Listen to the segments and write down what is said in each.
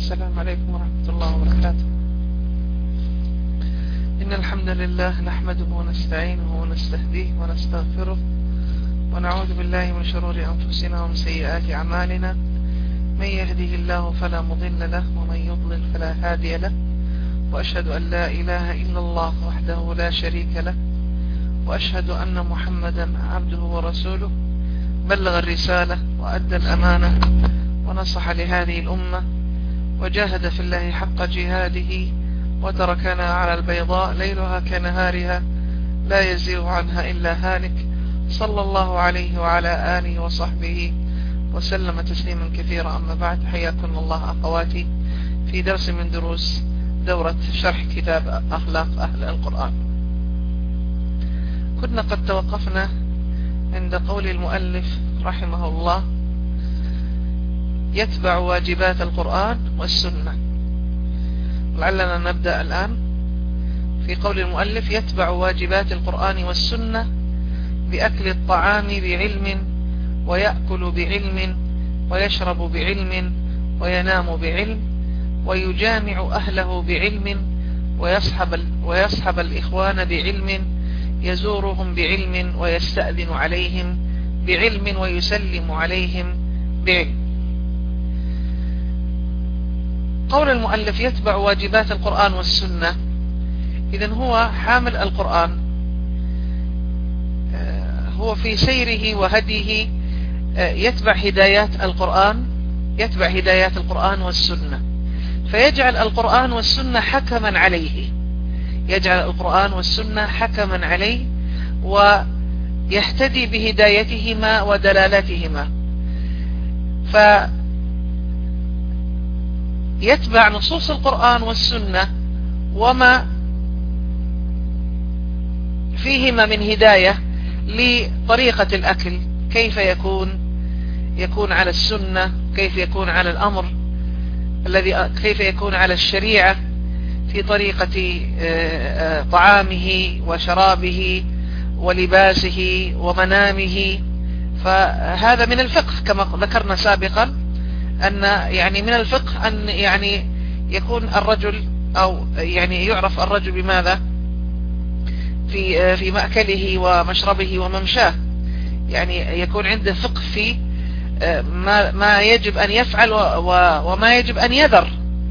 السلام عليكم ورحمة الله وبركاته. إن الحمد لله نحمده ونستعينه ونستهديه ونستغفره ونعوذ بالله من شرور أنفسنا ومن سيئات أعمالنا. من يهده الله فلا مضل له ومن يضلل فلا هادي له، وأشهد أن لا إله إلا الله وحده لا شريك له، وأشهد أن محمدا عبده ورسوله، بلغ الرسالة وأدى الأمانة ونصح لهذه الأمة وجاهد في الله حق جهاده وتركنا على البيضاء ليلها كنهارها لا يزيغ عنها إلا هالك، صلى الله عليه وعلى آله وصحبه وسلم تسليما كثيرا. أما بعد، حياكم الله أخواتي في درس من دروس دورة شرح كتاب أخلاق أهل القرآن. كنا قد توقفنا عند قول المؤلف رحمه الله: يتبع واجبات القرآن والسنة. لعلنا نبدأ الآن في قول المؤلف: يتبع واجبات القرآن والسنة بأكل الطعام بعلم، ويأكل بعلم، ويشرب بعلم، وينام بعلم، ويجامع أهله بعلم، ويصحب الإخوان بعلم، يزورهم بعلم، ويستأذن عليهم بعلم، ويسلم عليهم بعلم. قول المؤلف يتبع واجبات القرآن والسنة، إذن هو حامل القرآن، هو في سيره وهديه يتبع هدايات القرآن، يتبع هدايات القرآن والسنة، فيجعل القرآن والسنة حكما عليه، يجعل القرآن والسنة حكما عليه، ويهتدي بهدايتهما ودلالتهما، فيتبع نصوص القرآن والسنة وما فيهما من هداية لطريقة الأكل، كيف يكون على السنة، كيف يكون على الأمر كيف يكون على الشريعة في طريقة طعامه وشرابه ولباسه ومنامه. فهذا من الفقه كما ذكرنا سابقا، أن يعني من الفقه أن يعني يكون الرجل، أو يعني يعرف الرجل بماذا في مأكله ومشربه وممشاه، يعني يكون عنده فقه في ما يجب أن يفعل وما يجب أن يذر.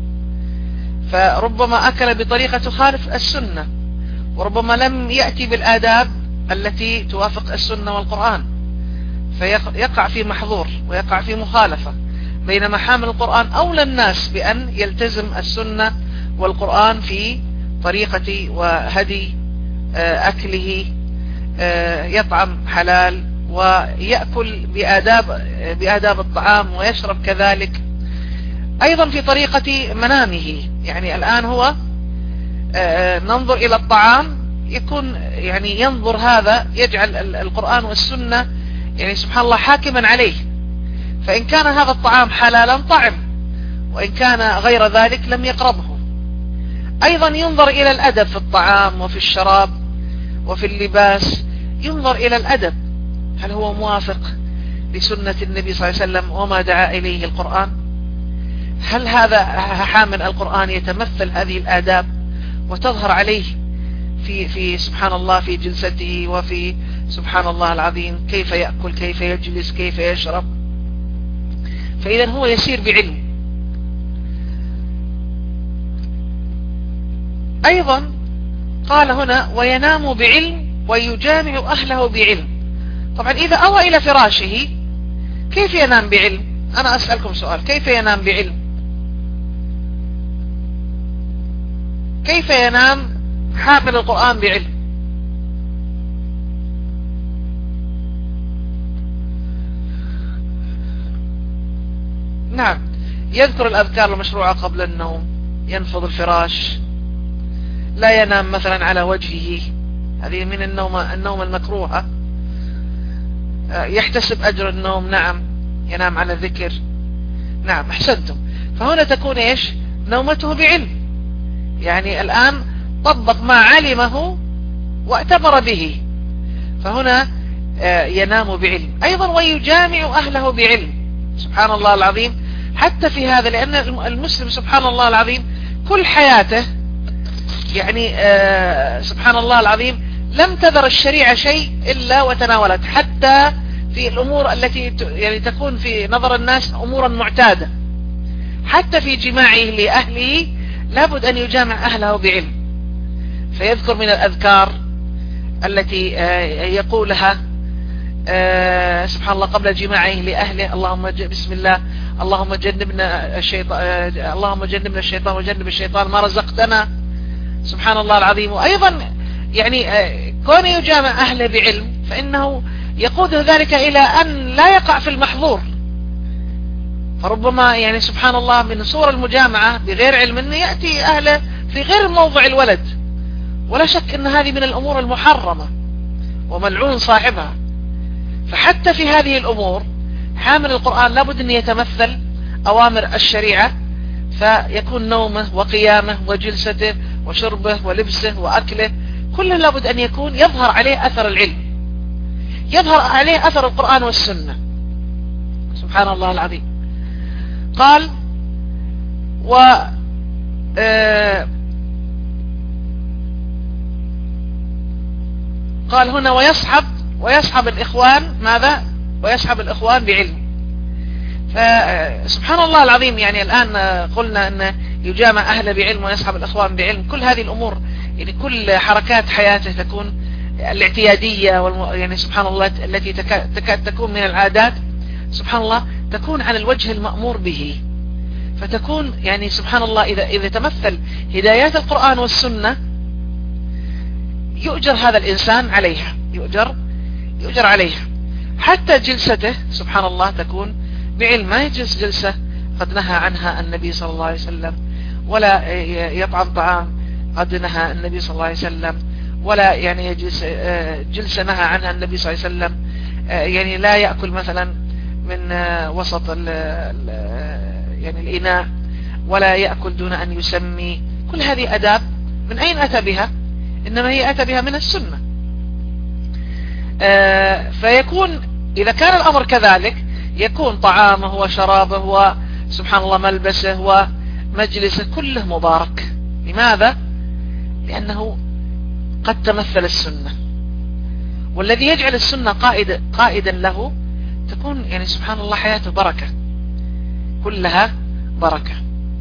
فربما أكل بطريقة تخالف السنة، وربما لم يأتي بالآداب التي توافق السنة والقرآن، فيقع في محظور ويقع في مخالفة. بينما حامل القرآن أولى الناس بأن يلتزم السنة والقرآن في طريقة وهدي أكله، يطعم حلال ويأكل بآداب الطعام، ويشرب كذلك. أيضا في طريقة منامه، يعني الآن هو ننظر إلى الطعام، يكون يعني ينظر هذا، يجعل القرآن والسنة يعني سبحان الله حاكما عليه، فإن كان هذا الطعام حلالا طعم، وإن كان غير ذلك لم يقربه. أيضا ينظر إلى الأدب في الطعام وفي الشراب وفي اللباس، ينظر إلى الأدب، هل هو موافق لسنة النبي صلى الله عليه وسلم وما دعا إليه القرآن؟ هل هذا حامل القرآن يتمثل هذه الآداب وتظهر عليه في سبحان الله في جلسته، وفي سبحان الله العظيم كيف يأكل، كيف يجلس، كيف يشرب؟ فإذا هو يسير بعلم. أيضا قال هنا: وينام بعلم، ويجامع أهله بعلم. طبعا إذا أوى إلى فراشه كيف ينام بعلم؟ أنا أسألكم سؤال: كيف ينام بعلم؟ كيف ينام حامل القرآن بعلم؟ نعم، يذكر الأذكار المشروعة قبل النوم، ينفض الفراش، لا ينام مثلا على وجهه، هذه من النوم المكروهة. يحتسب أجر النوم، نعم، ينام على ذكر، نعم، أحسنتم. فهنا تكون إيش؟ نومته بعلم، يعني الآن طبق ما علمه واعتبر به، فهنا ينام بعلم. أيضا ويجامع أهله بعلم، سبحان الله العظيم، حتى في هذا، لأن المسلم سبحان الله العظيم كل حياته يعني سبحان الله العظيم لم تذر الشريعة شيء إلا وتناولت، حتى في الأمور التي يعني تكون في نظر الناس أمورا معتادة. حتى في جماعه لأهله لابد أن يجامع أهله بعلم، فيذكر من الأذكار التي يقولها سبحان الله قبل جماعه لأهله: اللهم بسم الله، اللهم جنبنا الشيطان وجنب الشيطان ما رزقتنا. سبحان الله العظيم. وأيضا يعني كون يجامع أهله بعلم فإنه يقود ذلك إلى أن لا يقع في المحظور. فربما يعني سبحان الله من صور المجامعة بغير علم أن يأتي أهله في غير موضع الولد، ولا شك أن هذه من الأمور المحرمة وملعون صاحبها. فحتى في هذه الأمور حامل القرآن لابد أن يتمثل أوامر الشريعة، فيكون نومه وقيامه وجلسته وشربه ولبسه وأكله كله لابد أن يكون يظهر عليه أثر العلم، يظهر عليه أثر القرآن والسنة. سبحان الله العظيم. قال قال هنا ويصحب الإخوان ماذا؟ ويصحب الإخوان بعلم. فسبحان الله العظيم يعني الآن قلنا أن يجامع أهله بعلم ويصحب الإخوان بعلم. كل هذه الأمور يعني كل حركات حياته تكون الاعتيادية يعني سبحان الله التي تكاد تكون من العادات سبحان الله تكون على الوجه المأمور به، فتكون يعني سبحان الله إذا تمثل هدايات القرآن والسنة يؤجر هذا الإنسان عليها، يؤجر عليها. حتى جلسته سبحان الله تكون بعلم، ما يجلس جلسة قد نهى عنها النبي صلى الله عليه وسلم، ولا يطعم طعام قد نهى النبي صلى الله عليه وسلم، ولا يعني يجلس جلسة نهى عنها النبي صلى الله عليه وسلم. يعني لا يأكل مثلا من وسط يعني الإناء، ولا يأكل دون أن يسمي. كل هذه أداب من أين أتى بها؟ إنما هي أتى بها من السنة. فيكون إذا كان الأمر كذلك يكون طعامه وشرابه وسبحان الله ملبسه ومجلسه كله مبارك. لماذا؟ لأنه قد تمثل السنة، والذي يجعل السنة قائدا له تكون يعني سبحان الله حياته بركة، كلها بركة.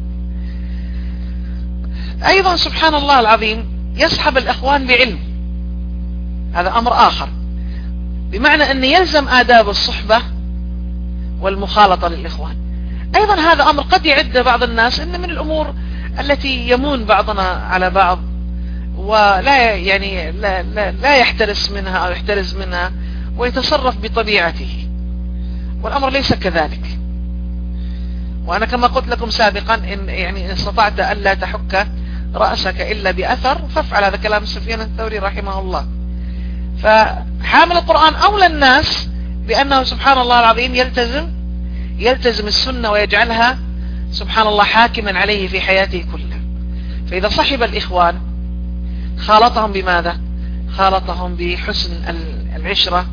أيضا سبحان الله العظيم يصحب الإخوان بعلم، هذا أمر آخر، بمعنى أن يلزم آداب الصحبة والمخالطة للإخوان. أيضا هذا أمر قد يعد بعض الناس إن من الأمور التي يمون بعضنا على بعض ولا يعني لا يحترس منها أو يحترز منها ويتصرف بطبيعته، والأمر ليس كذلك. وأنا كما قلت لكم سابقا إن يعني إن استطعت ألا تحك رأسك إلا بأثر فافعل، هذا كلام سفيان الثوري رحمه الله. فحامل القرآن أولى الناس بأنه سبحان الله العظيم يلتزم السنة ويجعلها سبحان الله حاكما عليه في حياته كلها. فإذا صحب الإخوان خالطهم بماذا؟ خالطهم بحسن العشرة،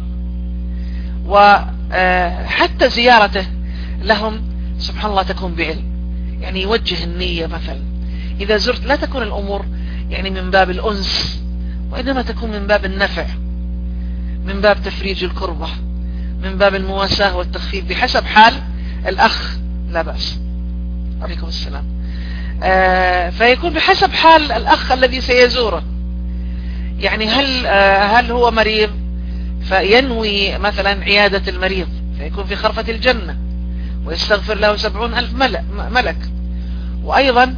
وحتى زيارته لهم سبحان الله تكون بعلم. يعني يوجه النية مثلا إذا زرت لا تكون الأمور يعني من باب الأنس، وإنما تكون من باب النفع، من باب تفريج الكربة، من باب المواساة والتخفيف بحسب حال الأخ. لا بأس. عليكم السلام. فيكون بحسب حال الأخ الذي سيزوره. يعني هل هو مريض فينوي مثلا عيادة المريض فيكون في خرفة الجنة ويستغفر له 70,000 ملك. وأيضا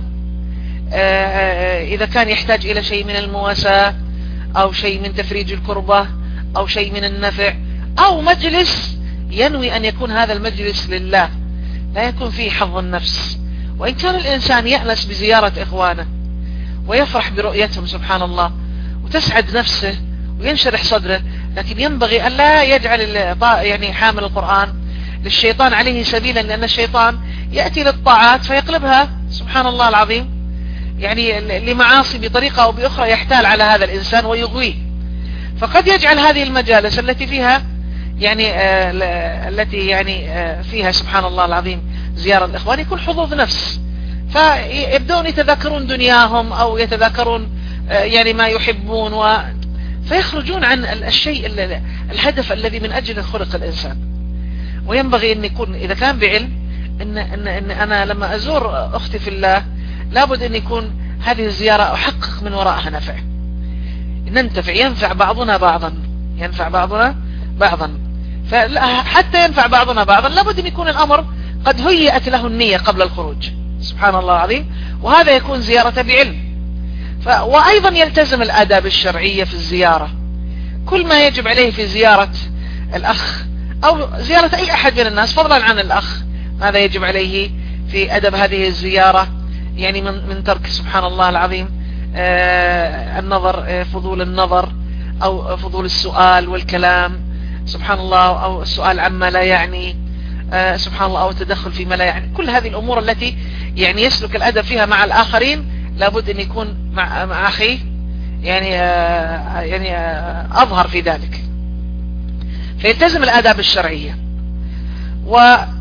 إذا كان يحتاج إلى شيء من المواساة أو شيء من تفريج الكربة أو شيء من النفع أو مجلس ينوي أن يكون هذا المجلس لله، لا يكون فيه حظ النفس. وإن كان الإنسان يأنس بزيارة إخوانه ويفرح برؤيتهم سبحان الله وتسعد نفسه وينشرح صدره، لكن ينبغي أن لا يجعل يعني حامل القرآن للشيطان عليه سبيلا، لأن الشيطان يأتي للطاعات فيقلبها سبحان الله العظيم يعني لمعاصي بطريقة أو بأخرى، يحتال على هذا الإنسان ويغويه. فقد يجعل هذه التي فيها يعني فيها سبحان الله العظيم زيارة الإخوان يكون حظوظ نفس، فيبدون يتذكرون دنياهم أو يتذكرون يعني ما يحبون فيخرجون عن الشيء الهدف الذي من أجله خلق الإنسان. وينبغي أن يكون إذا كان بعلم إن أنا لما أزور أختي في الله لابد أن يكون هذه الزيارة أحقق من وراءها نفع، ننتفع، ينفع بعضنا بعضا، ينفع بعضنا بعضا. فحتى ينفع بعضنا بعضا لابد أن يكون الأمر قد هيئت له النية قبل الخروج، سبحان الله العظيم. وهذا يكون زيارة بعلم. وأيضا يلتزم الآداب الشرعية في الزيارة، كل ما يجب عليه في زيارة الأخ أو زيارة أي أحد من الناس فضلا عن الأخ، ماذا يجب عليه في أدب هذه الزيارة، يعني من ترك سبحان الله العظيم النظر، فضول النظر أو فضول السؤال والكلام سبحان الله، أو السؤال عما لا يعني سبحان الله، أو التدخل فيما لا يعني. كل هذه الأمور التي يعني يسلك الأدب فيها مع الآخرين لابد أن يكون مع أخيه يعني أظهر في ذلك، فيلتزم الآداب الشرعية. و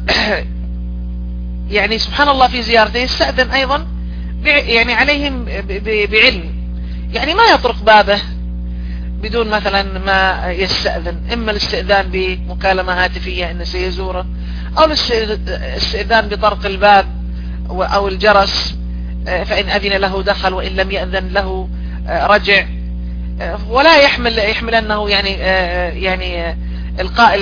يعني سبحان الله في زيارته يستأذن أيضا يعني عليهم بعلم، يعني ما يطرق بابه بدون مثلا ما يستأذن، إما الاستئذان بمكالمة هاتفية إنه سيزوره، أو الاستئذان بطرق الباب أو الجرس، فإن أذن له دخل وإن لم يأذن له رجع. ولا يحمل أنه يعني إلقاء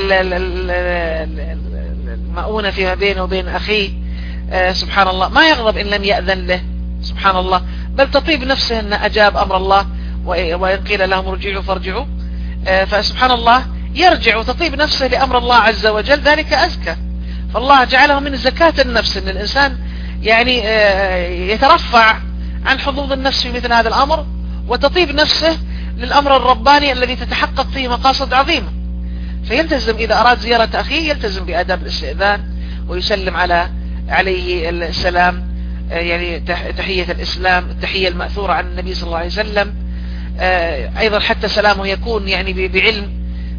المؤونة فيما بينه وبين أخيه سبحان الله، ما يغضب إن لم يأذن له سبحان الله، بل تطيب نفسه أن أجاب أمر الله، وإن قيل لهم رجعوا فارجعوا، فسبحان الله يرجع وتطيب نفسه لأمر الله عز وجل، ذلك أزكى. فالله جعله من زكاة النفس أن الإنسان يعني يترفع عن حظوظ النفس في مثل هذا الأمر، وتطيب نفسه للأمر الرباني الذي تتحقق فيه مقاصد عظيمة. فيلتزم إذا أراد زيارة أخيه يلتزم بآداب الاستئذان، ويسلم عليه السلام، يعني تحية الإسلام، التحية المأثورة عن النبي صلى الله عليه وسلم. أيضا حتى سلامه يكون يعني بعلم،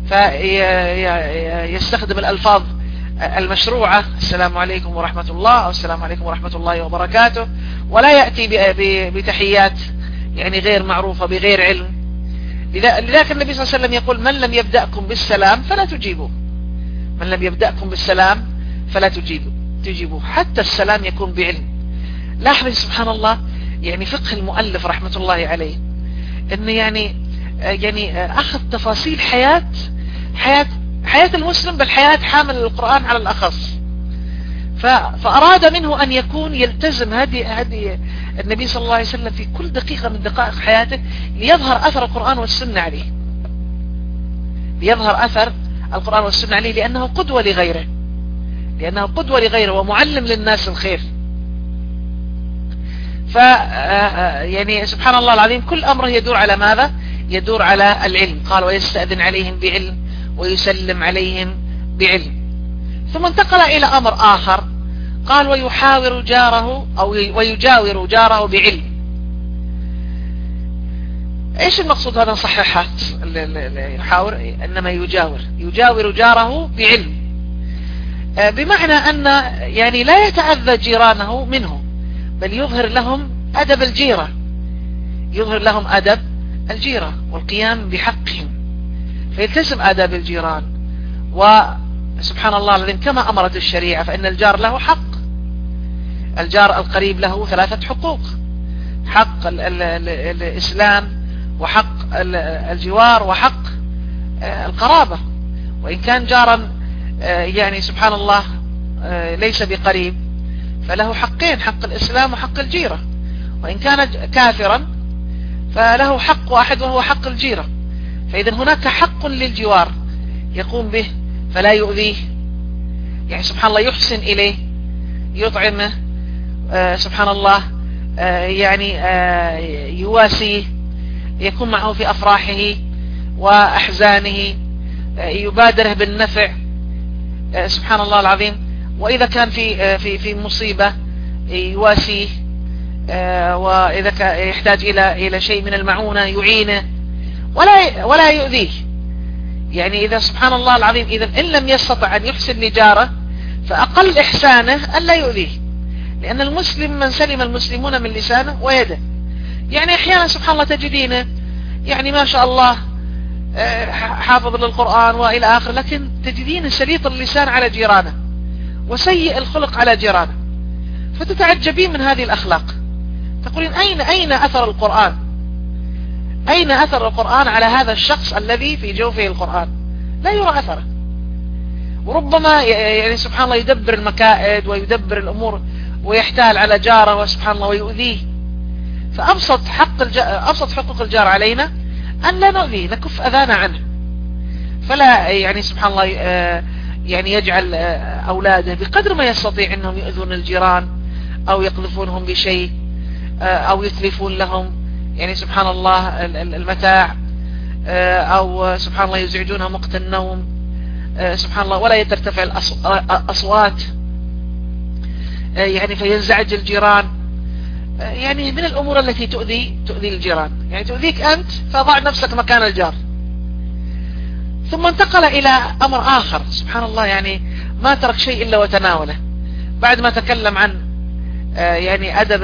فيستخدم الألفاظ المشروعة، السلام عليكم ورحمة الله أو السلام عليكم ورحمة الله وبركاته، ولا يأتي بتحيات يعني غير معروفة بغير علم. لذلك النبي صلى الله عليه وسلم يقول من لم يبدأكم بالسلام فلا تجيبوا، من لم يبدأكم بالسلام فلا تجيبوا، حتى السلام يكون بعلم. لاحظوا سبحان الله يعني فقه المؤلف رحمة الله عليه، انه يعني اخذ تفاصيل حياة المسلم، بل حياة حامل القرآن على الأخص. فأراد منه أن يكون يلتزم هذه النبي صلى الله عليه وسلم في كل دقيقة من دقائق حياته، ليظهر أثر القرآن والسنة عليه، ليظهر أثر القرآن والسنة عليه، لأنه قدوة لغيره ومعلم للناس الخير. يعني سبحان الله العظيم كل أمره يدور على ماذا؟ يدور على العلم. قال ويستأذن عليهم بعلم ويسلم عليهم بعلم. ثم انتقل إلى أمر آخر، قال ويحاور جاره أو ويجاور جاره بعلم. إيش المقصود هذا؟ نصححها، يحاور إنما يجاور جاره بعلم، بمعنى أن يعني لا يتأذى جيرانه منه، بل يظهر لهم أدب الجيرة، يظهر لهم أدب الجيرة والقيام بحقهم، فيلتزم آداب الجيران. وسبحان الله العظيم كما أمرت الشريعة، فإن الجار له حق، الجار القريب له 3 حقوق: حق الإسلام، وحق الجوار، وحق القرابة. وإن كان جارا يعني سبحان الله ليس بقريب فله حقين: حق الإسلام وحق الجيرة. وإن كان كافرا فله حق واحد وهو حق الجيرة. فإذا هناك حق للجوار يقوم به فلا يؤذيه، يعني سبحان الله يحسن إليه، يطعمه سبحان الله، يعني يواسيه، يكون معه في أفراحه وأحزانه، يبادره بالنفع سبحان الله العظيم. وإذا كان في مصيبة يواسيه، وإذا يحتاج إلى شيء من المعونة يعينه ولا يؤذيه. يعني إذا سبحان الله العظيم إذا إن لم يستطع أن يحسن لجاره فأقل إحسانه ألا يؤذيه، لأن المسلم من سلم المسلمون من لسانه ويده. يعني أحيانا سبحان الله تجدينه يعني ما شاء الله حافظ للقرآن وإلى آخر، لكن تجدينه سليط اللسان على جيرانه وسيء الخلق على جيرانه، فتتعجبين من هذه الأخلاق، تقولين أين أثر القرآن؟ أين أثر القرآن على هذا الشخص الذي في جوفه القرآن؟ لا يرى أثره. وربما يعني سبحان الله يدبر المكائد ويدبر الأمور ويحتال على جاره وسبحان الله ويؤذيه. فأبسط أبسط حقوق الجار علينا أن لا نؤذيه، نكف أذانا عنه. فلا يعني سبحان الله يعني يجعل أولاده بقدر ما يستطيع أنهم يؤذون الجيران أو يقذفونهم بشيء أو يتلفون لهم يعني سبحان الله المتاع، أو سبحان الله يزعجونهم وقت النوم سبحان الله، ولا ترتفع الأصوات يعني فينزعج الجيران. يعني من الأمور التي تؤذي الجيران، يعني تؤذيك أنت فضع نفسك مكان الجار. ثم انتقل إلى أمر آخر سبحان الله، يعني ما ترك شيء إلا وتناوله. بعد ما تكلم عن يعني أدب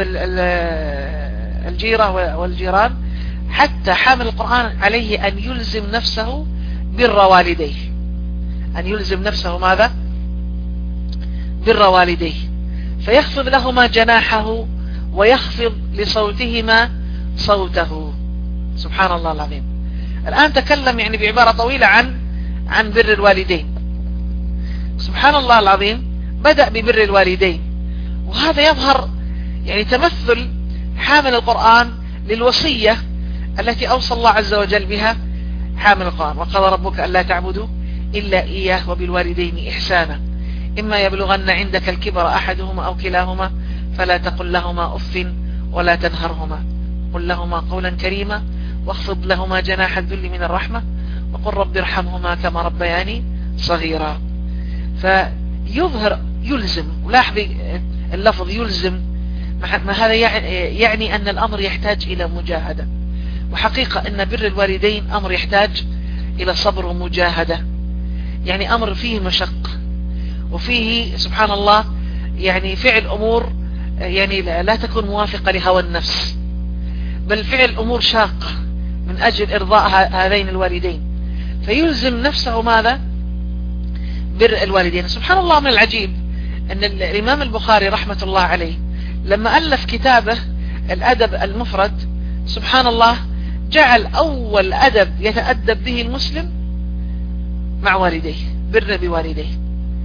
الجيرة والجيران، حتى حامل القرآن عليه أن يلزم نفسه بر والديه، أن يلزم نفسه ماذا؟ بر والديه، فيخفض لهما جناحه ويخفض لصوتهما صوته. سبحان الله العظيم. الآن تكلم يعني بعبارة طويلة عن بر الوالدين. سبحان الله العظيم، بدأ ببر الوالدين، وهذا يظهر يعني تمثل حامل القرآن للوصية التي أوصى الله عز وجل بها حامل القرآن: وقضى ربك ألا تعبدوا إلا إياه وبالوالدين إحسانا إما يبلغن عندك الكبر أحدهما أو كلاهما فلا تقل لهما أف ولا تنهرهما، قل لهما قولا كريما واخفض لهما جناح الذل من الرحمة وقل رب ارحمهما كما ربياني صغيرا. فيظهر يلزم، ولاحظ اللفظ يلزم، ما هذا يعني أن الأمر يحتاج إلى مجاهدة. وحقيقة أن بر الوالدين أمر يحتاج إلى صبر ومجاهدة، يعني أمر فيه مشقة وفيه سبحان الله يعني فعل أمور يعني لا تكون موافقة لهوى النفس، بل فعل أمور شاقة من أجل إرضاء هذين الوالدين. فيلزم نفسه ماذا؟ بر الوالدين. سبحان الله، من العجيب أن الإمام البخاري رحمة الله عليه لما ألف كتابه الأدب المفرد سبحان الله جعل أول أدب يتأدب به المسلم مع والديه، بر بوالديه.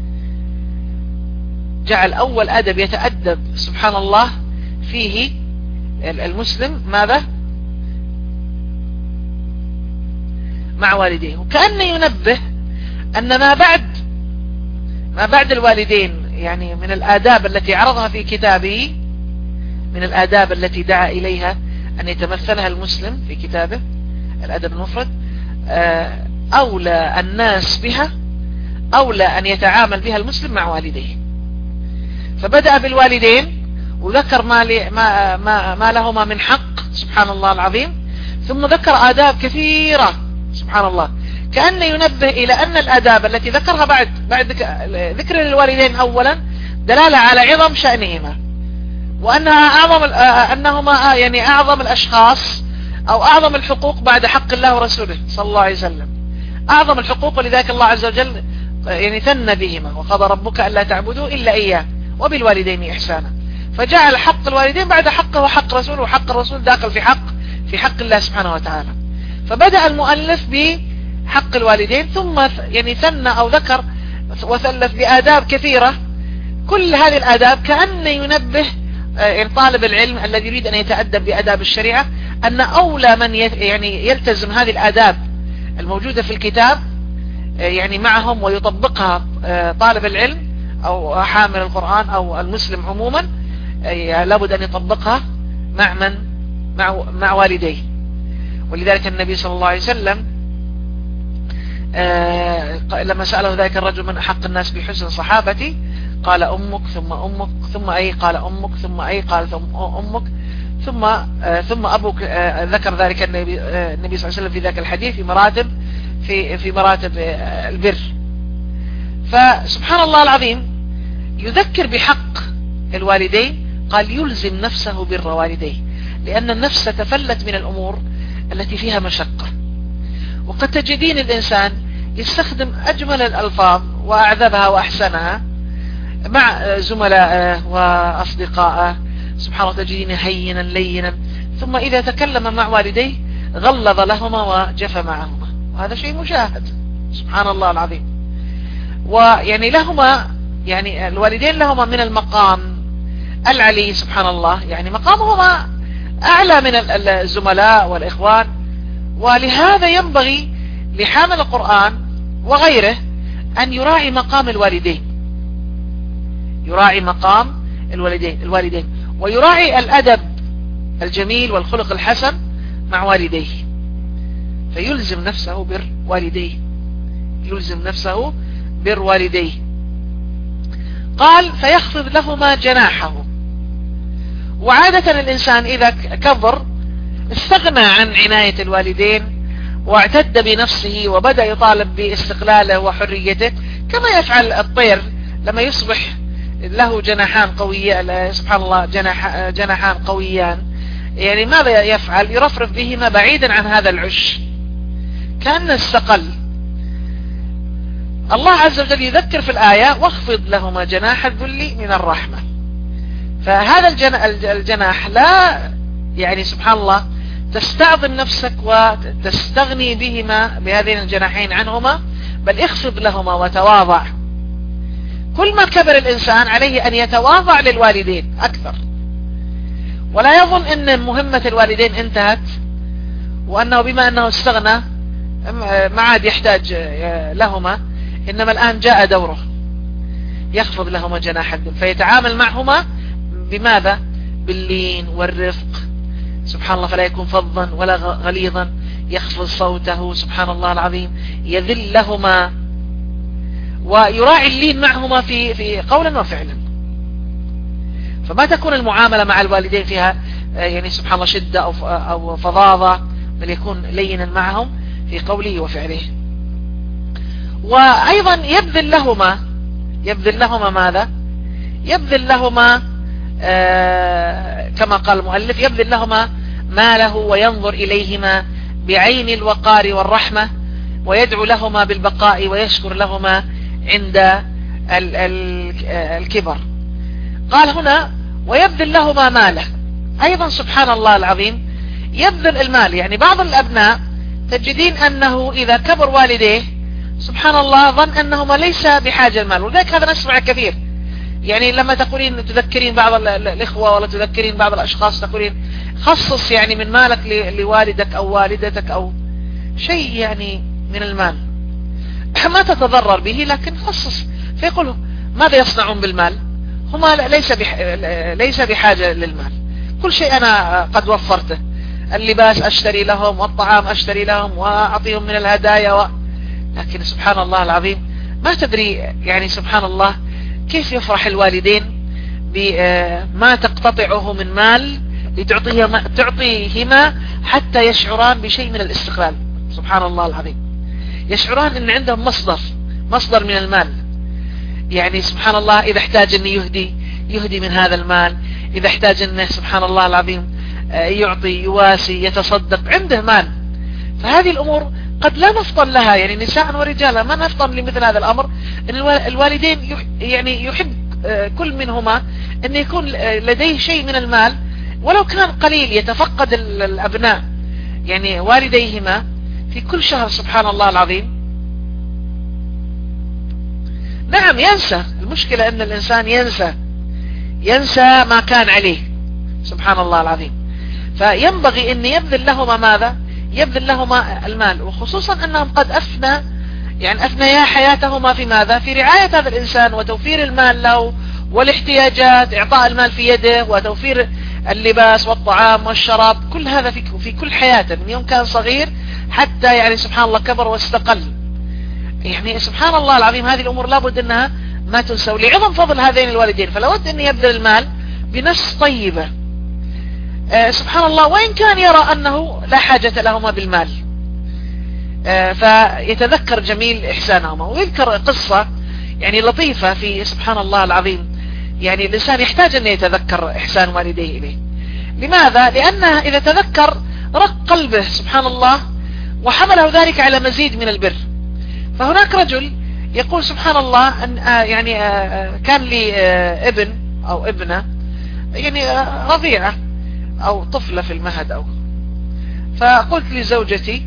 جعل أول أدب يتأدب سبحان الله فيه المسلم ماذا؟ مع والديه. وكأنه ينبه أن ما بعد الوالدين يعني من الآداب التي عرضها في كتابه، من الآداب التي دعا إليها أن يتمثلها المسلم في كتابه الأدب المفرد، أولى الناس بها، أولى أن يتعامل بها المسلم مع والديه. فبدأ بالوالدين وذكر ما لهما من حق سبحان الله العظيم، ثم ذكر آداب كثيرة سبحان الله، كأنه ينبه إلى أن الآداب التي ذكرها بعد ذكر للوالدين أولا دلالة على عظم شأنهما، أنهما يعني أعظم الأشخاص أو أعظم الحقوق بعد حق الله ورسوله صلى الله عليه وسلم، أعظم الحقوق، ولذلك الله عز وجل يعني ثنى بهما: وقضى ربك ألا تعبدوا إلا إياه وبالوالدين إحسانا. فجعل حق الوالدين بعد حقه وحق رسوله، وحق الرسول داخل في حق الله سبحانه وتعالى. فبدأ المؤلف بحق الوالدين، ثم يعني ثنى أو ذكر وثلث بآداب كثيرة. كل هذه الآداب كأنه ينبه يعني طالب العلم الذي يريد أن يتأدب بآداب الشريعة أن أولى من يعني يلتزم هذه الآداب الموجودة في الكتاب يعني معهم ويطبقها طالب العلم أو حامل القرآن أو المسلم عموما، لابد أن يطبقها مع والديه. ولذلك النبي صلى الله عليه وسلم لما سأله ذلك الرجل: من أحق الناس بحسن صحابتي؟ قال أمك ثم أمك ثم أي؟ قال أمك ثم أي؟ قال ثم أمك ثم أبوك. ذكر ذلك النبي صلى الله عليه وسلم في ذاك الحديث في مراتب البر. فسبحان الله العظيم يذكر بحق الوالدين قال يلزم نفسه بر والديه، لأن النفس تفلت من الأمور التي فيها مشقة. وقد تجدين الإنسان يستخدم أجمل الألفاظ وأعذبها وأحسنها مع زملائه وأصدقائه، سبحان الله تجدين هينا لينا، ثم إذا تكلم مع والديه غلظ لهما وجفى معهما، وهذا شيء مشاهد سبحان الله العظيم. ويعني لهما يعني الوالدين لهما من المقام العلي سبحان الله، يعني مقامهما أعلى من الزملاء والإخوان، ولهذا ينبغي لحامل القرآن وغيره أن يراعي مقام الوالدين، يراعي مقام الوالدين ويراعي الأدب الجميل والخلق الحسن مع والديه، فيلزم نفسه بر والديه، يلزم نفسه بر والديه. قال فيخفض لهما جناحه. وعادة الإنسان إذا كبر استغنى عن عناية الوالدين واعتد بنفسه وبدأ يطالب باستقلاله وحريته، كما يفعل الطير لما يصبح له جناحان قوية سبحان الله جناحان قويان، يعني ماذا يفعل؟ يرفرف بهما بعيدا عن هذا العش كأنه استقل. الله عز وجل يذكر في الآية واخفض لهما جناح الذل من الرحمة. فهذا الجناح لا يعني سبحان الله تستعظم نفسك وتستغني بهذين الجناحين عنهما، بل اخفض لهما وتواضع. كل ما كبر الإنسان عليه أن يتواضع للوالدين أكثر، ولا يظن أن مهمة الوالدين انتهت، وأنه بما أنه استغنى ما عاد يحتاج لهما، إنما الآن جاء دوره يخفض لهما جناح الذل، فيتعامل معهما بماذا؟ باللين والرفق سبحان الله، فلا يكون فظا ولا غليظا، يخفض صوته سبحان الله العظيم، يذل لهما، ويراعي اللين معهما في قولا وفعلا. فما تكون المعاملة مع الوالدين فيها يعني سبحان الله شدة أو فظاظة، بل يكون لينا معهم في قوله وفعله. وأيضا يبذل لهما ماذا؟ يبذل لهما كما قال المؤلف يبذل لهما ماله وينظر إليهما بعين الوقار والرحمة، ويدعو لهما بالبقاء ويشكر لهما عند الكبر. قال هنا ويبذل لهما ماله أيضا سبحان الله العظيم، يبذل المال. يعني بعض الأبناء تجدين أنه إذا كبر والديه سبحان الله ظن أنهما ليس بحاجة المال، ولذلك هذا نسمع كثير. يعني لما تقولين تذكرين بعض الإخوة ولا تذكرين بعض الأشخاص تقولين خصص يعني من مالك لوالدك أو والدتك أو شيء يعني من المال ما تتضرر به، لكن خصص. فيقول ماذا يصنعون بالمال؟ هما ليس بحاجة للمال، كل شيء أنا قد وفرته، اللباس أشتري لهم والطعام أشتري لهم وأعطيهم من الهدايا لكن سبحان الله العظيم ما تدري يعني سبحان الله كيف يفرح الوالدين بما تقتطعه من مال لتعطيهما حتى يشعران بشيء من الاستقلال سبحان الله العظيم، يشعران ان عندهم مصدر من المال. يعني سبحان الله إذا احتاج أن يهدي من هذا المال، إذا احتاج أنه سبحان الله العظيم يعطي يواسي يتصدق، عنده مال. فهذه الأمور قد لا نفطن لها، يعني نساء ورجالا ما نفطن لمثل هذا الأمر. أن الوالدين يعني يحب كل منهما أن يكون لديه شيء من المال ولو كان قليل، يتفقد الأبناء يعني والديهما في كل شهر سبحان الله العظيم. نعم ينسى، المشكلة أن الإنسان ينسى ما كان عليه سبحان الله العظيم. فينبغي أن يبذل لهما ماذا؟ يبذل لهما المال، وخصوصا أنهم قد أفنيا حياتهما في ماذا؟ في رعاية هذا الإنسان وتوفير المال له والاحتياجات، إعطاء المال في يده وتوفير اللباس والطعام والشراب، كل هذا في كل حياته من يوم كان صغير حتى يعني سبحان الله كبر واستقل. يعني سبحان الله العظيم هذه الأمور لابد أنها ما تنسى، ولعظم فضل هذين الوالدين فلابد أن يبذل المال بنفس طيبة سبحان الله، وإن كان يرى أنه لا حاجة لهما بالمال فيتذكر جميل إحسانهما. ويذكر قصة يعني لطيفة في سبحان الله العظيم يعني الإنسان يحتاج أن يتذكر إحسان والديه إليه. لماذا؟ لأنه إذا تذكر رق قلبه سبحان الله، وحمله ذلك على مزيد من البر. فهناك رجل يقول سبحان الله أن يعني كان لي ابن أو ابنة يعني رضيعة أو طفلة في المهد فقلت لزوجتي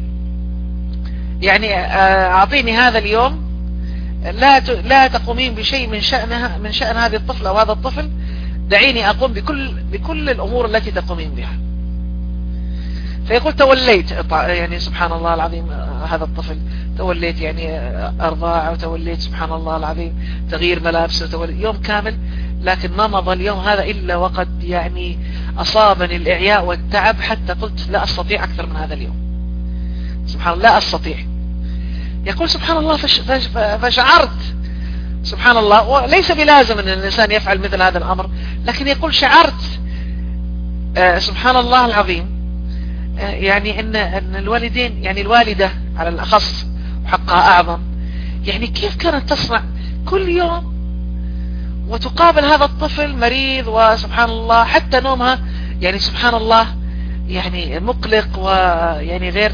يعني أعطيني هذا اليوم لا تقومين بشيء من شأن هذه الطفلة أو هذا الطفل، دعيني أقوم بكل الأمور التي تقومين بها. فيقول توليت يعني سبحان الله العظيم هذا الطفل، توليت يعني أرضاعه، وتوليت سبحان الله العظيم تغيير ملابسه، وتوليت يوم كامل. لكن ما مضى اليوم هذا إلا وقد يعني أصابني الإعياء والتعب حتى قلت لا أستطيع أكثر من هذا اليوم. سبحان الله لا أستطيع. يقول سبحان الله فشعرت سبحان الله، وليس بلازم أن الإنسان يفعل مثل هذا الأمر، لكن يقول شعرت سبحان الله العظيم يعني أن الوالدين يعني الوالدة على الأخص وحقها أعظم، يعني كيف كانت تصنع كل يوم وتقابل هذا الطفل مريض، وسبحان الله حتى نومها يعني سبحان الله يعني مقلق، ويعني غير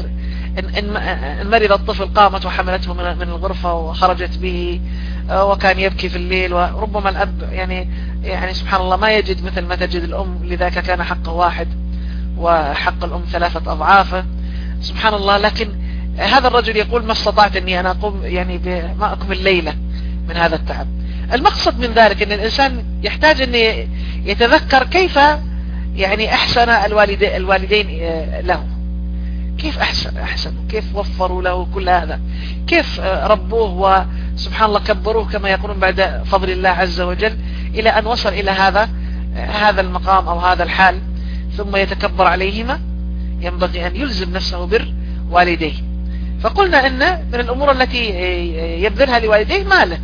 إن مرض الطفل قامت وحملته من الغرفة وخرجت به، وكان يبكي في الليل، وربما الأب يعني سبحان الله ما يجد مثل ما تجد الأم، لذلك كان حقه واحد وحق الأم 3 أضعافه سبحان الله. لكن هذا الرجل يقول ما استطعت أني أنا أقوم يعني ما أكمل ليلة من هذا التعب. المقصد من ذلك أن الإنسان يحتاج أن يتذكر كيف يعني أحسن الوالدين له، كيف أحسنوا، كيف وفروا له كل هذا، كيف ربوه وسبحان الله كبروه كما يقولون بعد فضل الله عز وجل، إلى أن وصل إلى هذا المقام أو هذا الحال. ثم يتكبر عليهما، ينبغي أن يلزم نفسه بر والديه. فقلنا أن من الأمور التي يبذلها لوالديه ماله،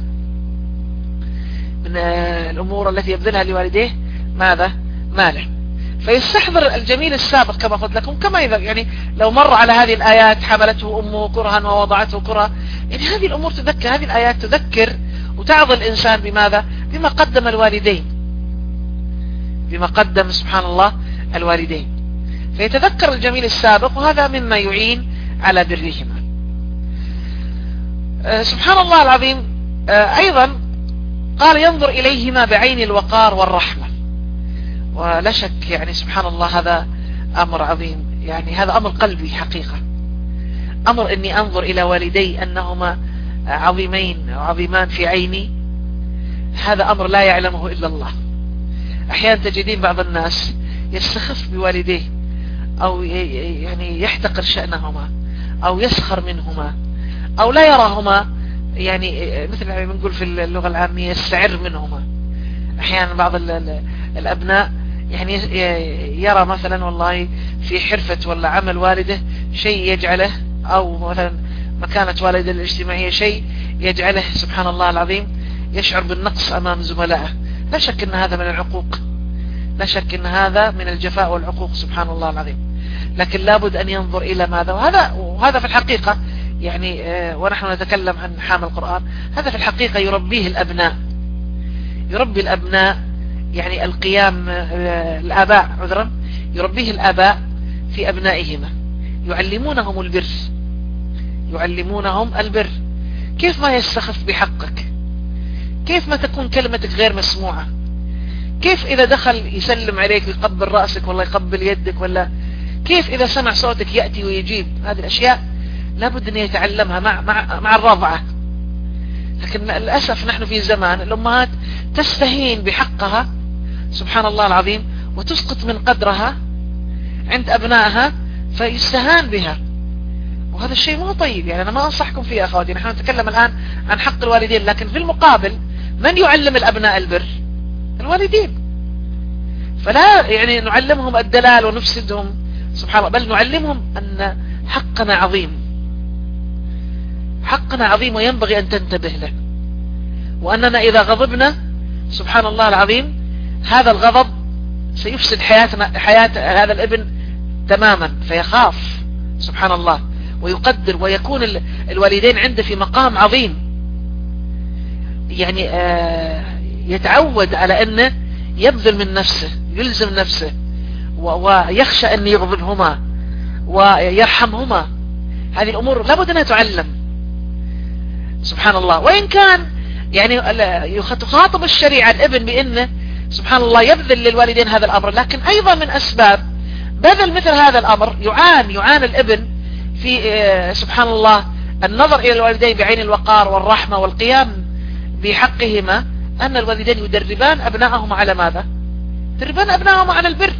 من الأمور التي يبذلها لوالديه ماذا؟ ماله. فيستحضر الجميل السابق كما قلت لكم، كما إذا يعني لو مر على هذه الآيات حملته أمه كرها ووضعته كرها، يعني هذه الأمور تذكر، هذه الآيات تذكر وتعظ الإنسان بماذا؟ بما قدم الوالدين، بما قدم سبحان الله الوالدين، فيتذكر الجميل السابق، وهذا مما يعين على برهما. سبحان الله العظيم. أيضا قال ينظر إليهما بعين الوقار والرحمة، ولا شك يعني سبحان الله هذا أمر عظيم، يعني هذا أمر قلبي حقيقة، أمر أني أنظر إلى والدي أنهما عظيمين وعظيمان في عيني، هذا أمر لا يعلمه إلا الله. أحيانا تجدين بعض الناس يستخف بوالديه، أو يعني يحتقر شأنهما، أو يسخر منهما، أو لا يراهما يعني مثل ما بنقول في اللغة العامية يستعر منهما. أحيانا بعض الأبناء يعني يرى مثلا والله في حرفة ولا عمل والده شيء يجعله، أو مثلا مكانة والده الاجتماعية شيء يجعله سبحان الله العظيم يشعر بالنقص أمام زملائه. لا شك أن هذا من العقوق، لا شك أن هذا من الجفاء والعقوق سبحان الله العظيم. لكن لابد أن ينظر إلى ماذا، وهذا في الحقيقة يعني ونحن نتكلم عن حامل القرآن، هذا في الحقيقة يربيه الأبناء، يربي الأبناء يعني القيام، الآباء عذرا، يربيه الآباء في أبنائهما، يعلمونهم البر، يعلمونهم البر، كيف ما يستخف بحقك، كيف ما تكون كلمتك غير مسموعة، كيف إذا دخل يسلم عليك يقبل رأسك ولا يقبل يدك، ولا كيف إذا سمع صوتك يأتي ويجيب. هذه الأشياء لابد أن يتعلمها مع الرضعة. لكن للأسف نحن في زمان الأمهات تستهين بحقها سبحان الله العظيم، وتسقط من قدرها عند أبنائها فيستهان بها، وهذا الشيء مو طيب. يعني أنا ما أنصحكم فيه أخواتي، نحن نتكلم الآن عن حق الوالدين، لكن في المقابل من يعلم الأبناء البر؟ الوالدين. فلا يعني نعلمهم الدلال ونفسدهم سبحان الله، بل نعلمهم أن حقنا عظيم، حقنا عظيم وينبغي أن تنتبه له، وأننا إذا غضبنا سبحان الله العظيم هذا الغضب سيفسد حياة هذا الابن تماما، فيخاف سبحان الله ويقدر، ويكون الوالدين عنده في مقام عظيم، يعني يتعود على أنه يبذل من نفسه، يلزم نفسه، ويخشى أن يغضبهما ويرحمهما. هذه الأمور لابد أنها تعلم. سبحان الله. وإن كان يعني تخاطب الشريعة الابن بأنه سبحان الله يبذل للوالدين هذا الأمر، لكن أيضا من أسباب بذل مثل هذا الأمر يعاني الابن في سبحان الله النظر إلى الوالدين بعين الوقار والرحمة والقيام بحقهما، أن الوالدين يدربان أبنائهم على ماذا؟ يدربان أبنائهم على البر.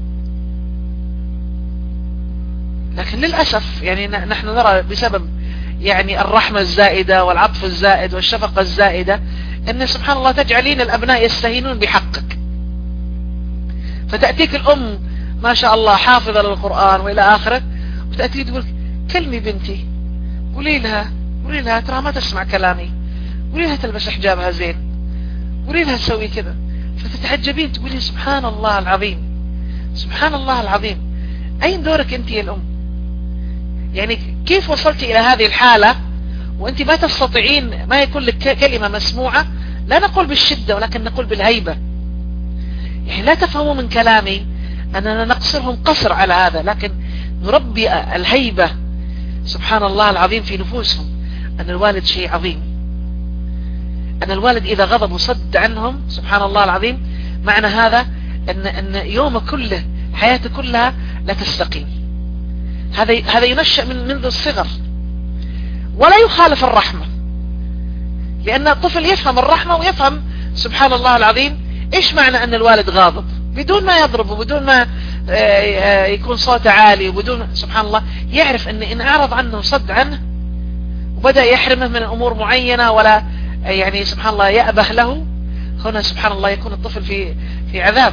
لكن للأسف يعني نحن نرى بسبب يعني الرحمة الزائدة والعطف الزائد والشفقة الزائدة أن سبحان الله تجعلين الأبناء يستهينون بحقك. فتأتيك الأم ما شاء الله حافظة للقرآن وإلى آخره، وتأتي تقول كلمي بنتي، قولي لها ترى ما تسمع كلامي، قولي لها تلبس حجابها زين، قولي لها تسوي كذا. فتتعجبين تقولي سبحان الله العظيم، سبحان الله العظيم، أين دورك أنت يا الأم؟ يعني كيف وصلت إلى هذه الحالة وأنت ما تستطيعين، ما يكون لك كلمة مسموعة، لا نقول بالشدة ولكن نقول بالهيبة. يعني لا تفهموا من كلامي أننا نقصرهم قصر على هذا، لكن نربي الهيبة سبحان الله العظيم في نفوسهم، أن الوالد شيء عظيم، أن الوالد إذا غضب وصد عنهم سبحان الله العظيم، معنى هذا أن يومه كله حياته كلها لا تستقيم. هذا ينشأ منذ الصغر، ولا يخالف الرحمة، لأن الطفل يفهم الرحمة ويفهم سبحان الله العظيم إيش معنى أن الوالد غاضب، بدون ما يضربه، بدون ما يكون صوته عالي، وبدون سبحان الله يعرف أن إن أعرض عنه وصد عنه وبدأ يحرمه من أمور معينة ولا يعني سبحان الله يأبه له، هنا سبحان الله يكون الطفل في عذاب.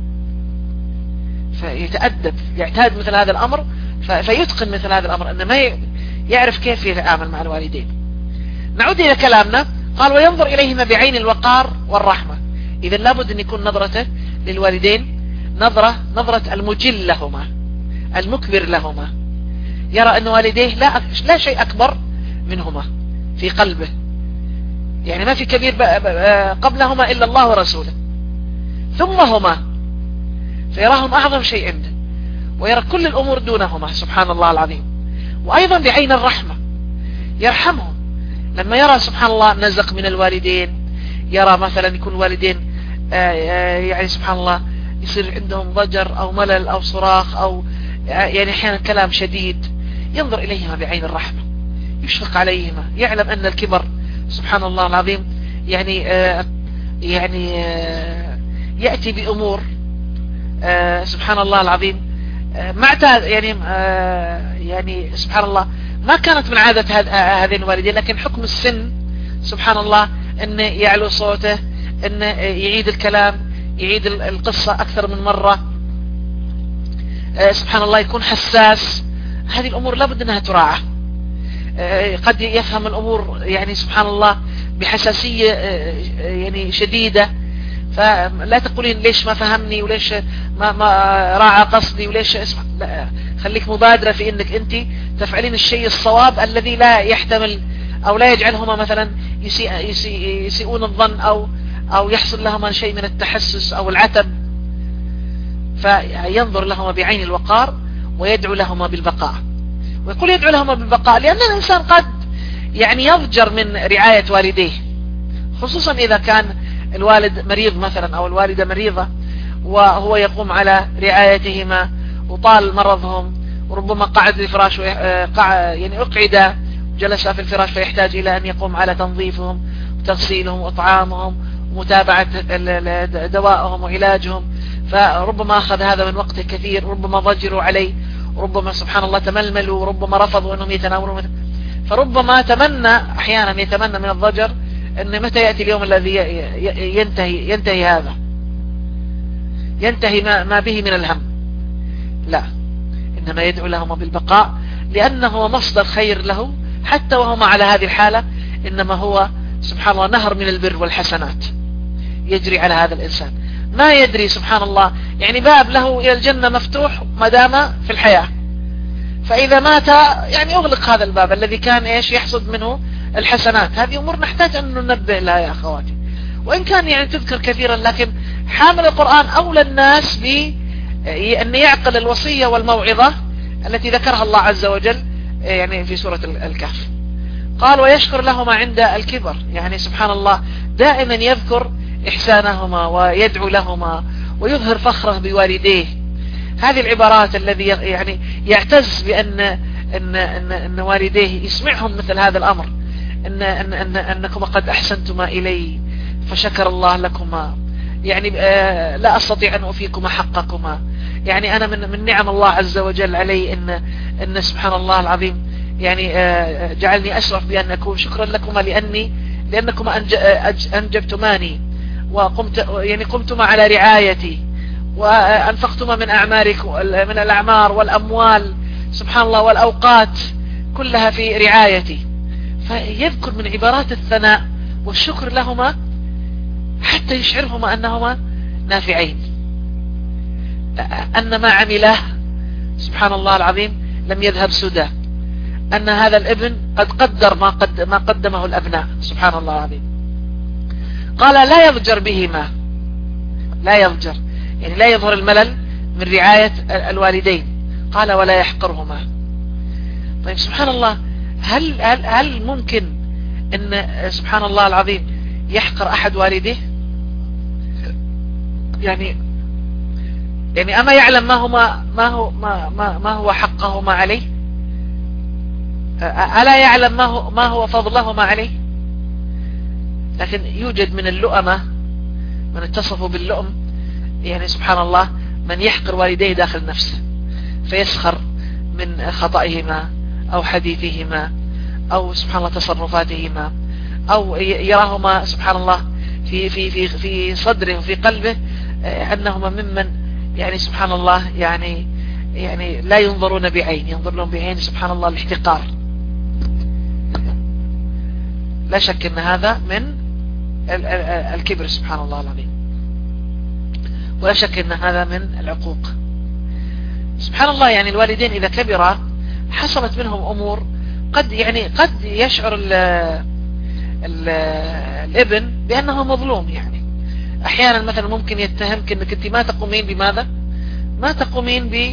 فيتأدب، يعتاد مثل هذا الأمر، فيتقن مثل هذا الأمر، أنه ما يعرف كيف يتعامل مع الوالدين. نعود إلى كلامنا. قال وينظر إليهما بعين الوقار والرحمة. إذا لابد أن يكون نظرته للوالدين نظرة المجل لهما، المكبر لهما، يرى أن والديه لا شيء أكبر منهما في قلبه، يعني ما في كبير قبلهما إلا الله ورسوله، ثم هما، فيراهم أعظم شيء عنده، ويرى كل الأمور دونهما سبحان الله العظيم. وأيضا بعين الرحمة يرحمهم، لما يرى سبحان الله نزق من الوالدين، يرى مثلا يكون الوالدين يعني سبحان الله يصير عندهم ضجر أو ملل أو صراخ أو يعني أحيانا كلام شديد، ينظر إليهما بعين الرحمة، يشفق عليهما، يعلم أن الكبر سبحان الله العظيم يعني يأتي بأمور سبحان الله العظيم يعني سبحان الله ما كانت من عادة هذين الوالدين، لكن حكم السن سبحان الله أن يعلو صوته، أن يعيد الكلام، يعيد القصة أكثر من مرة، سبحان الله يكون حساس. هذه الأمور لابد أنها تراعى. قد يفهم الأمور يعني سبحان الله بحساسية يعني شديدة، فلا تقولين ليش ما فهمني وليش ما راعى قصدي وليش لا، خليك مبادرة في انك انت تفعلين الشيء الصواب الذي لا يحتمل او لا يجعلهما مثلا يسيئون الظن او يحصل لهما شيء من التحسس او العتب. فينظر لهما بعين الوقار ويدعو لهما بالبقاء. ويقول يدعو لهما بالبقاء لأن الإنسان قد يعني يضجر من رعاية والديه، خصوصا إذا كان الوالد مريض مثلا أو الوالدة مريضة وهو يقوم على رعايتهما وطال مرضهم، وربما قعد الفراش يعني أقعد جلس في الفراش فيحتاج إلى أن يقوم على تنظيفهم وتغسيلهم وإطعامهم ومتابعة دوائهم وعلاجهم، فربما أخذ هذا من وقته كثير، ربما ضجروا عليه، ربما سبحان الله تململوا، وربما رفضوا أنهم يتناولون، فربما أحيانا يتمنى من الضجر أن متى يأتي اليوم الذي ينتهي هذا، ينتهي ما به من الهم. لا، إنما يدعو لهما بالبقاء لأنه مصدر خير له، حتى وهما على هذه الحالة إنما هو سبحان الله نهر من البر والحسنات يجري على هذا الإنسان، ما يدري سبحان الله، يعني باب له إلى الجنة مفتوح ما دام في الحياة، فإذا مات يعني أغلق هذا الباب الذي كان يحصد منه الحسنات. هذه أمور نحتاج أن ننبه لها يا أخواتي، وإن كان يعني تذكر كثيرا، لكن حامل القرآن أولى الناس بأن يعقل الوصية والموعظة التي ذكرها الله عز وجل يعني في سورة الكهف. قال ويشكر لهما عند الكبر، يعني سبحان الله دائما يذكر إحسانهما ويدعو لهما ويظهر فخره بوالديه. هذه العبارات الذي يعني يعتز بأن أن والديه يسمعهم مثل هذا الأمر، أنكما قد أحسنتما إلي فشكر الله لكما، يعني لا أستطيع أن أوفيكما حقكما، يعني أنا من نعم الله عز وجل علي أن سبحان الله العظيم يعني جعلني أشرف بأن أكون شكرا لكما لأنكما أنجبتماني قمتما على رعايتي وأنفقتما من أعماركم من الأعمار والأموال سبحان الله والأوقات كلها في رعايتي. فيذكر من عبارات الثناء والشكر لهما حتى يشعرهما أنهما نافعين، أن ما عمله سبحان الله العظيم لم يذهب سدى، أن هذا الابن قد قدر ما قدمه الأبناء سبحان الله العظيم. قال لا يضجر بهما، لا يضجر يعني لا يظهر الملل من رعاية الوالدين. قال ولا يحقرهما. طيب سبحان الله، هل ممكن أن سبحان الله العظيم يحقر أحد والديه؟ يعني أما يعلم ما هو حقهما عليه؟ ألا يعلم ما هو فضلهما عليه؟ لكن يوجد من اللؤمة من اتصفوا باللؤم، يعني سبحان الله من يحقر والديه داخل نفسه فيسخر من خطئهما أو حديثهما أو سبحان الله تصرفاتهما، أو يراهما سبحان الله في صدره وفي قلبه أنهما ممن يعني سبحان الله يعني لا ينظرون بعين، ينظر لهم بعين سبحان الله الاحتقار. لا شك أن هذا من الكبر سبحان الله العظيم، ولا شك أن هذا من العقوق سبحان الله. يعني الوالدين إذا كبرا حصلت منهم أمور قد يشعر الابن بأنه مظلوم. يعني أحيانا مثلا ممكن يتهمك أنك أنت ما تقومين بماذا؟ ما تقومين ب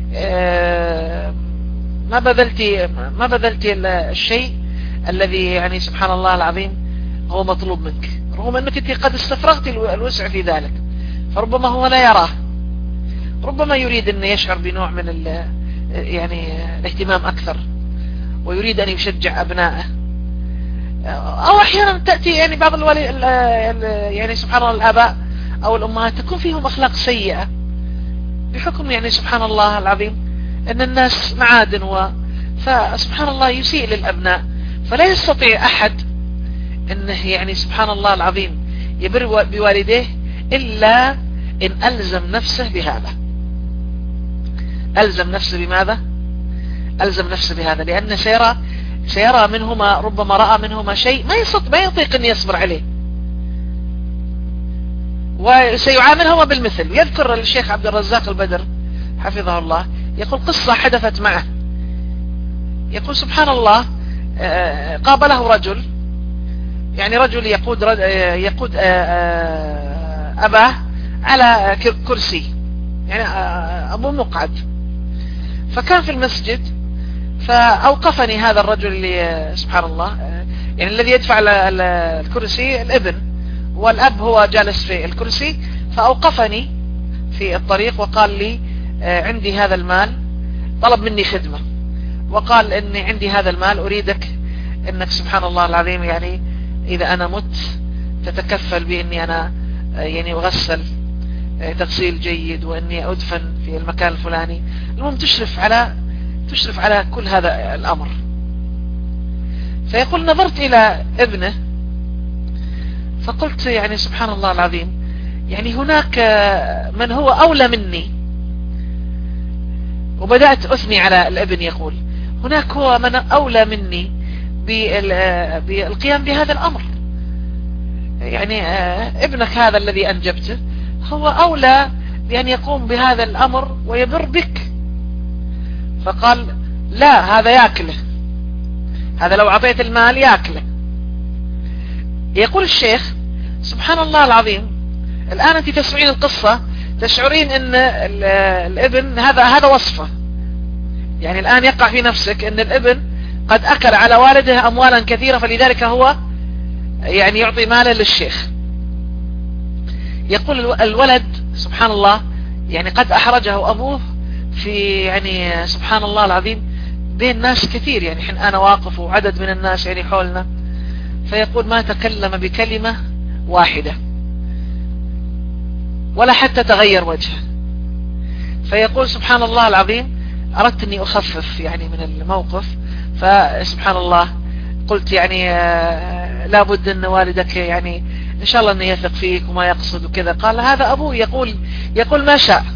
ما بذلتي الشيء الذي يعني سبحان الله العظيم هو مطلوب منك، رغم أنك أنت قد استفرغت الوسع في ذلك. فربما هو لا يراه، ربما يريد أن يشعر بنوع من الاهتمام أكثر، ويريد أن يشجع أبنائه. أو أحيانا تأتي يعني بعض يعني سبحان الله الآباء أو الأمهات تكون فيهم أخلاق سيئة بحكم يعني سبحان الله العظيم أن الناس معادن، فسبحان الله يسيء للأبناء. فلا يستطيع أحد أنه يعني سبحان الله العظيم يبر بوالديه إلا إن ألزم نفسه بهذا. ألزم نفسه بماذا؟ ألزم نفسه بهذا، لأن سيرى منهما، ربما رأى منهما شيء ما يطيق أن يصبر عليه، وسيعاملهما بالمثل. يذكر الشيخ عبد الرزاق البدر حفظه الله يقول قصة حدثت معه، يقول سبحان الله قابله رجل، يعني رجل يقود أباه على كرسي، يعني أبوه مقعد، فكان في المسجد فأوقفني هذا الرجل اللي سبحان الله يعني الذي يدفع الكرسي الابن، والأب هو جالس في الكرسي، فأوقفني في الطريق وقال لي عندي هذا المال، طلب مني خدمة وقال إني عندي هذا المال أريدك إنك سبحان الله العظيم يعني إذا أنا مت تتكفل بإني أنا يعني أغسل تغسيل جيد، وإني أدفن في المكان الفلاني. المهم تشرف على كل هذا الأمر. فيقول نظرت إلى ابنه فقلت يعني سبحان الله العظيم يعني هناك من هو أولى مني، وبدأت أثني على الابن. يقول هناك هو من أولى مني بالقيام بهذا الأمر، يعني ابنك هذا الذي أنجبته هو أولى بأن يقوم بهذا الأمر ويبر بك. فقال لا، هذا يأكله، هذا لو أعطيت المال يأكله. يقول الشيخ سبحان الله العظيم. الآن أنت تسمعين القصة تشعرين أن الابن هذا وصفه. يعني الآن يقع في نفسك أن الابن قد أكل على والده أموالا كثيرة، فلذلك هو يعني يعطي مالا للشيخ. يقول الولد سبحان الله يعني قد أحرجه أبوه في يعني سبحان الله العظيم بين ناس كثير، يعني حين أنا واقف وعدد من الناس يعني حولنا، فيقول ما تكلم بكلمة واحدة ولا حتى تغير وجهه. فيقول سبحان الله العظيم أردت أني أخفف يعني من الموقف، فسبحان الله قلت يعني لابد أن والدك يعني إن شاء الله أنه يثق فيك وما يقصد وكذا. قال هذا أبوي يقول ما شاء،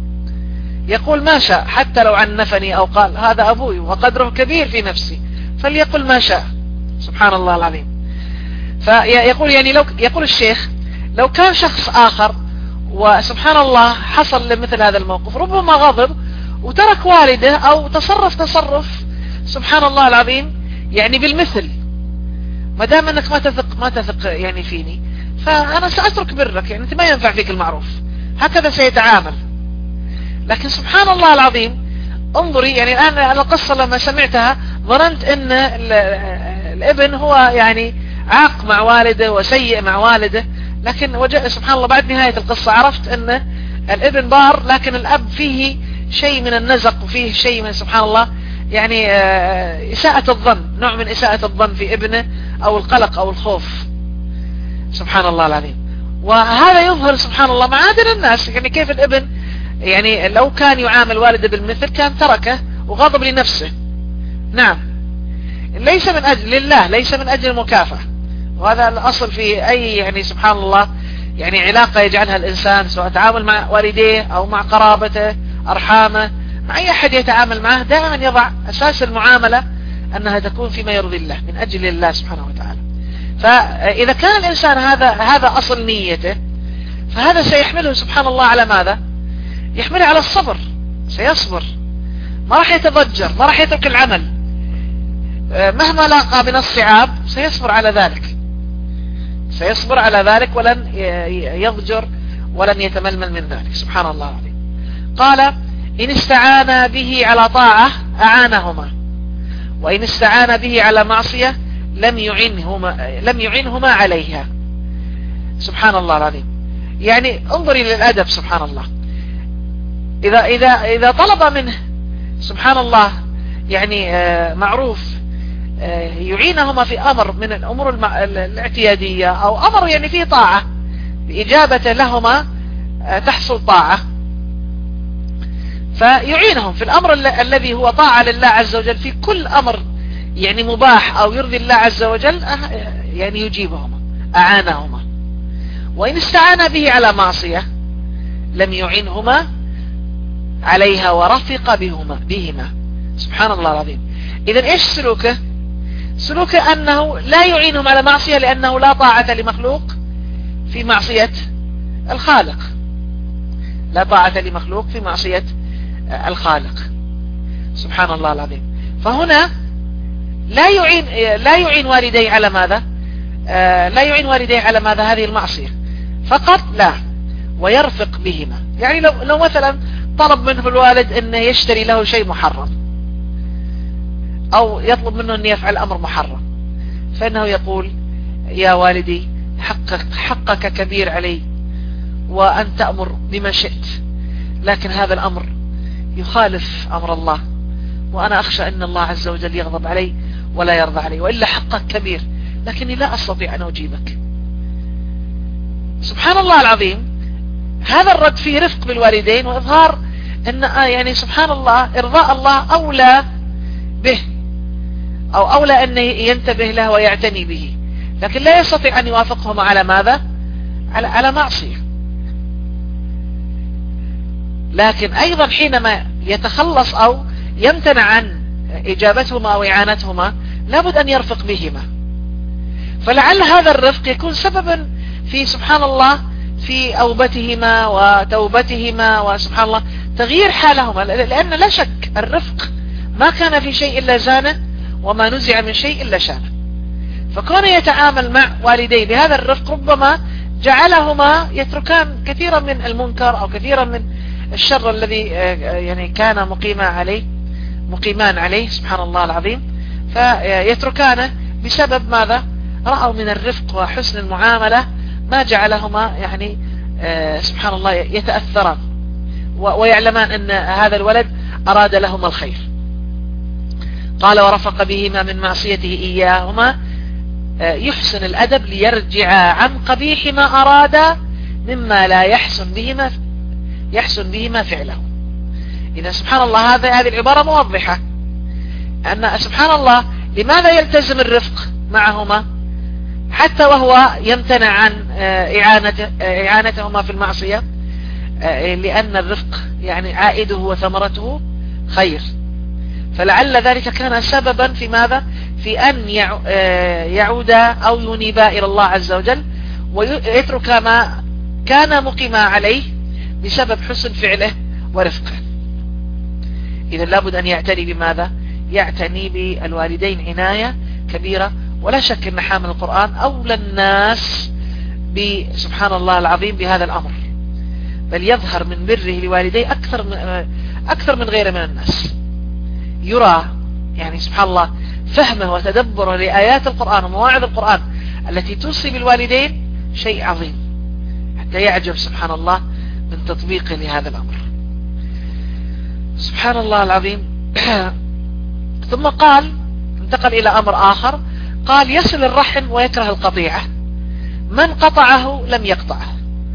يقول ما شاء، حتى لو عنفني أو قال هذا أبوي وقدره كبير في نفسي فليقل ما شاء. سبحان الله العظيم. فيقول يعني يقول الشيخ لو كان شخص آخر وسبحان الله حصل لمثل هذا الموقف ربما غضب وترك والده أو تصرف سبحان الله العظيم يعني بالمثل، ما دام أنك ما تثق يعني فيني فأنا سأترك برك، يعني أنت ما ينفع فيك المعروف، هكذا سيتعامل. لكن سبحان الله العظيم انظري، يعني الآن القصة لما سمعتها ظننت أن الابن هو يعني عاق مع والده وسيء مع والده، لكن سبحان الله بعد نهاية القصة عرفت أن الابن بار، لكن الأب فيه شيء من النزق وفيه شيء من سبحان الله يعني إساءة الظن، نوع من إساءة الظن في ابنه أو القلق أو الخوف. سبحان الله العظيم. وهذا يظهر سبحان الله معادن الناس، يعني كيف الابن يعني لو كان يعامل والده بالمثل كان تركه وغضب لنفسه. نعم، ليس من أجل لله، ليس من أجل المكافأة، وهذا الأصل في أي يعني سبحان الله يعني علاقة يجعلها الإنسان، سواء تعامل مع والديه أو مع قرابته أرحامه، مع أي أحد يتعامل معه دائما يضع أساس المعاملة أنها تكون فيما يرضي الله من أجل الله سبحانه وتعالى. فإذا كان الإنسان هذا أصل نيته، فهذا سيحمله سبحان الله على ماذا؟ يحمله على الصبر، سيصبر، ما راح يتضجر، ما راح يترك العمل، مهما لاقى من الصعاب سيصبر على ذلك، سيصبر على ذلك ولن يضجر ولن يتململ من ذلك. سبحان الله العظيم. قال إن استعانا به على طاعة أعانهما، وإن استعانا به على معصية لم يعنهما عليها. سبحان الله العظيم. يعني انظري للأدب سبحان الله. إذا طلب منه سبحان الله يعني معروف يعينهما في أمر من الأمور الاعتيادية أو أمر يعني فيه طاعة، بإجابة لهما تحصل طاعة، فيعينهم في الأمر الذي هو طاعة لله عز وجل، في كل أمر يعني مباح أو يرضي الله عز وجل يعني يجيبهما، أعانهما. وإن استعان به على معصية لم يعينهما عليها ورفق بهما. سبحان الله العظيم. إذن إيش سلوكه؟ سلوكه أنه لا يعينهم على معصية، لأنه لا طاعة لمخلوق في معصية الخالق، لا طاعة لمخلوق في معصية الخالق. سبحان الله العظيم. فهنا لا يعين والديه على ماذا؟ لا يعين والديه على ماذا؟ هذه المعصية فقط لا، ويرفق بهما. يعني لو مثلا طلب منه الوالد أنه يشتري له شيء محرم أو يطلب منه أن يفعل أمر محرم، فإنه يقول يا والدي حقك كبير علي وأن تأمر بما شئت، لكن هذا الأمر يخالف أمر الله، وأنا أخشى أن الله عز وجل يغضب علي ولا يرضى علي، وإلا حقك كبير لكني لا أستطيع أن أجيبك. سبحان الله العظيم. هذا الرد فيه رفق بالوالدين وإظهار أن يعني سبحان الله إرضاء الله أولى به، أو أولى أن ينتبه له ويعتني به، لكن لا يستطيع أن يوافقهما على ماذا؟ على معصية. لكن أيضا حينما يتخلص أو يمتنع عن إجابتهما أو إعانتهما لابد أن يرفق بهما، فلعل هذا الرفق يكون سببا في سبحان الله في أوبتهما وتوبتهما وسبحان الله تغيير حالهما، لأن لا شك الرفق ما كان في شيء إلا زانه وما نزع من شيء إلا شانه. فكون يتعامل مع والديه بهذا الرفق ربما جعلهما يتركان كثيرا من المنكر أو كثيرا من الشر الذي يعني كان مقيمان عليه سبحان الله العظيم، فيتركانه بسبب ماذا؟ رأوا من الرفق وحسن المعاملة ما جعلهما يعني سبحان الله يتأثران ويعلمان أن هذا الولد أراد لهما الخير. قال ورفق بهما من معصيته إياهما يحسن الأدب ليرجع عن قبيح ما أراد مما لا يحسن بهما فعله. إذا سبحان الله هذه العبارة موضحة أن سبحان الله لماذا يلتزم الرفق معهما حتى وهو يمتنع عن إعانتهما في المعصية؟ لأن الرفق يعني عائده وثمرته خير، فلعل ذلك كان سببا في ماذا؟ في أن يعود أو ينيب إلى الله عز وجل ويترك ما كان مقيما عليه بسبب حسن فعله ورفقه. إذا لابد أن يعتني بماذا؟ يعتني بالوالدين عناية كبيرة. ولا شك أن حامل القرآن أولى الناس سبحان الله العظيم بهذا الأمر، بل يظهر من بره لوالديه أكثر من غيره من الناس. يرى يعني سبحان الله فهمه وتدبره لآيات القرآن ومواعظ القرآن التي توصي بالوالدين شيء عظيم، حتى يعجب سبحان الله من تطبيقه لهذا الأمر. سبحان الله العظيم. ثم قال انتقل إلى أمر آخر، قال يصل الرحم ويكره القطيعة، من قطعه لم يقطعه،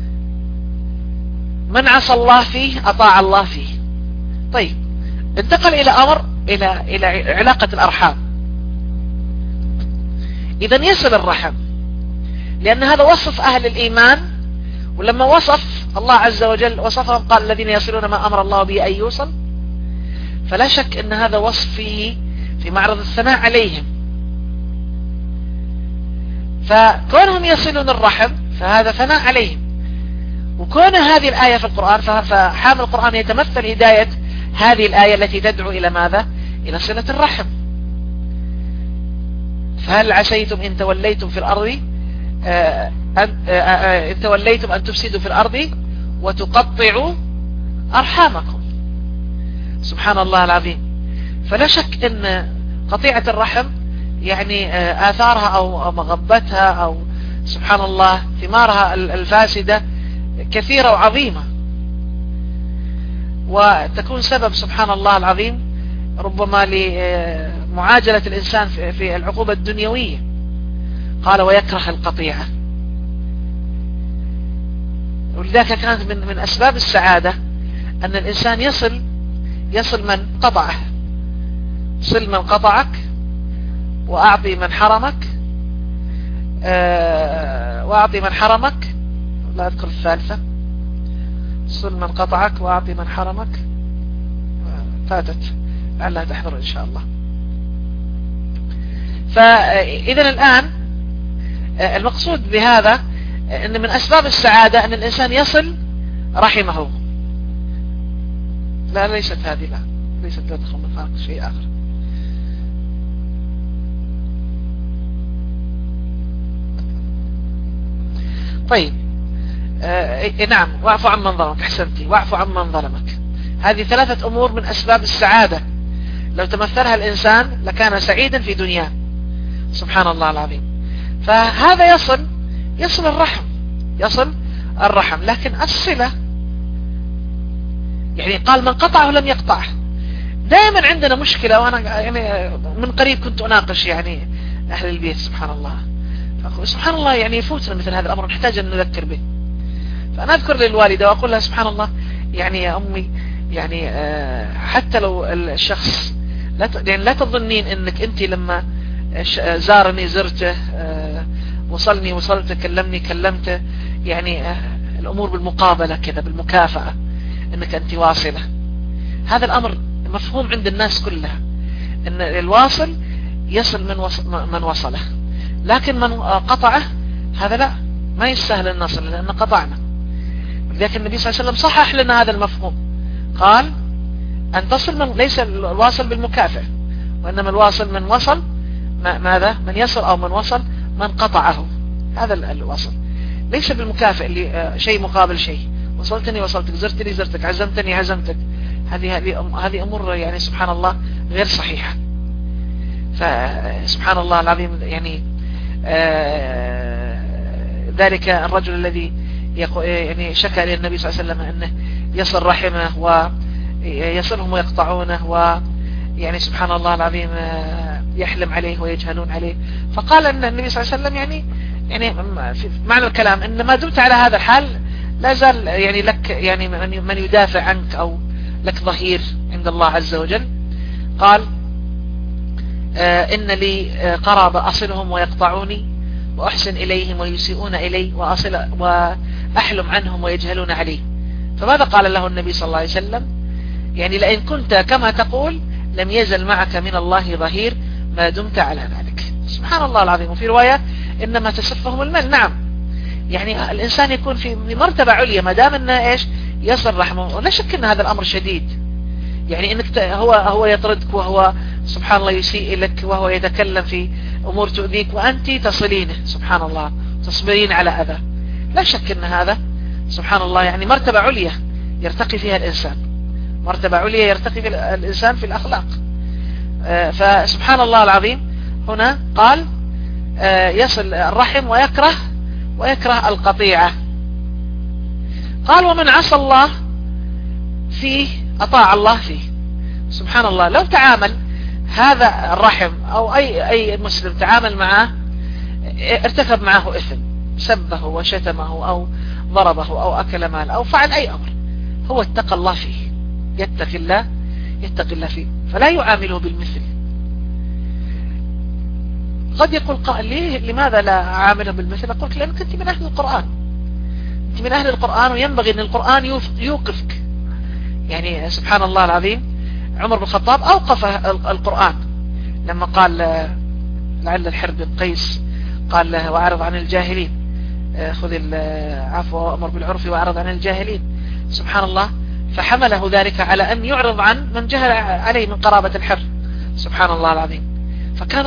من عصى الله فيه أطاع الله فيه. طيب انتقل إلى أمر إلى علاقة الأرحام. إذن يصل الرحم، لأن هذا وصف أهل الإيمان، ولما وصف الله عز وجل وصفهم قال الذين يصلون ما أمر الله به أن يوصل، فلا شك أن هذا وصف فيه في معرض الثناء عليهم. فكونهم يصلون الرحم فهذا ثناء عليهم، وكون هذه الآية في القرآن فحامل القرآن يتمثل هداية هذه الآية التي تدعو إلى ماذا؟ إلى صلة الرحم. فهل عسيتم إن توليتم في الأرض إن توليتم أن تفسدوا في الأرض وتقطعوا أرحامكم. سبحان الله العظيم. فلا شك أن قطيعة الرحم يعني آثارها أو مغبتها أو سبحان الله ثمارها الفاسدة كثيرة وعظيمة، وتكون سبب سبحان الله العظيم ربما لمعاجلة الإنسان في العقوبة الدنيوية. قال ويكره القطيعة، ولذلك كانت من أسباب السعادة أن الإنسان يصل من قطعه. صل من قطعك وأعطي من حرمك، وأعطي من حرمك، لا أذكر الثالثة. صل من قطعك وأعطي من حرمك، فاتت لعلها تحضر إن شاء الله. فإذن الآن المقصود بهذا أن من أسباب السعادة أن الإنسان يصل رحمه. لا ليست هذه، لا ليست، لا تدخل من فارق شيء آخر. طيب نعم، واعف عن من ظلمك، احسنتي، واعف عن من ظلمك. هذه ثلاثة أمور من أسباب السعادة، لو تمثلها الإنسان لكان سعيدا في دنياه. سبحان الله العظيم. فهذا يصل الرحم، لكن الصلة يعني قال من قطعه لم يقطعه. دائما عندنا مشكلة، وأنا يعني من قريب كنت أناقش يعني أهل البيت سبحان الله، سبحان الله يعني يفوتنا مثل هذا الأمر، نحتاج أن نذكر به. فأنا أذكر للوالدة وأقول لها سبحان الله يعني يا أمي يعني حتى لو الشخص لا تظنين أنك أنت لما زارني زرته، وصلني وصلته، كلمني كلمته، يعني الأمور بالمقابلة كذا بالمكافأة أنك أنت واصلة. هذا الأمر مفهوم عند الناس كلها، أن الواصل يصل من وصله، لكن من قطعه هذا لا، ما يستاهل أن نصل لأن قطعنا. لذلك النبي صلى الله عليه وسلم صحح لنا هذا المفهوم، قال أن تصل من ليس الواصل بالمكافأة، وإنما الواصل من وصل ماذا؟ من يصل أو من وصل من قطعه، هذا الواصل. ليس بالمكافئ اللي شيء مقابل شيء، وصلتني وصلتك، زرتني زرتك، عزمتني عزمتك. هذه أمور يعني سبحان الله غير صحيحة. فسبحان الله العظيم يعني ذلك الرجل الذي يعني شكى إلى النبي صلى الله عليه وسلم أنه يصل رحمه ويصلهم ويقطعونه، ويعني سبحان الله العظيم يحلم عليه ويجهلون عليه. فقال أن النبي صلى الله عليه وسلم يعني في معنى الكلام أن ما دمت على هذا الحال لا زال يعني لك يعني من يدافع عنك أو لك ظهير عند الله عز وجل. قال إن لي قرابة أصلهم ويقطعوني، وأحسن إليهم ويسيئون إلي، وأحلم عنهم ويجهلون علي. فماذا قال له النبي صلى الله عليه وسلم؟ يعني لئن كنت كما تقول لم يزل معك من الله ظهير ما دمت على ذلك. سبحان الله العظيم. وفي رواية إنما تسفهم المال. نعم، يعني الإنسان يكون في مرتبة عليا ما دام أنه إيش يصل رحمه. ولا شك أن هذا الأمر شديد، يعني إنك هو يطردك، وهو سبحان الله يسيء لك، وهو يتكلم في أمور تؤذيك وأنت تصلينه سبحان الله، تصبرين على أذى. لا شك أن هذا سبحان الله يعني مرتبة عليا يرتقي فيها الإنسان، مرتبة عليا يرتقي فيها الإنسان في الأخلاق. فسبحان الله العظيم هنا قال يصل الرحم ويكره القطيعة. قال ومن عصى الله فيه أطاع الله فيه. سبحان الله، لو تعامل هذا الرحم أو أي مسلم تعامل معه ارتكب معه إثم، سبه وشتمه أو ضربه أو أكل مال أو فعل أي أمر، هو اتقى الله فيه، يتقي الله فيه، فلا يعامله بالمثل. قد يقول قائل لماذا لا أعامله بالمثل؟ أقول لأنك أنت من أهل القرآن، أنت من أهل القرآن، وينبغي أن القرآن يوقفك. يعني سبحان الله العظيم عمر بن الخطاب أوقف القرآن لما قال لعل الحر بن قيس قال له وأعرض عن الجاهلين، خذ العفو وأمر بالعرف وأعرض عن الجاهلين. سبحان الله، فحمله ذلك على أن يعرض عن من جهل عليه من قرابة الحر. سبحان الله العظيم. فكان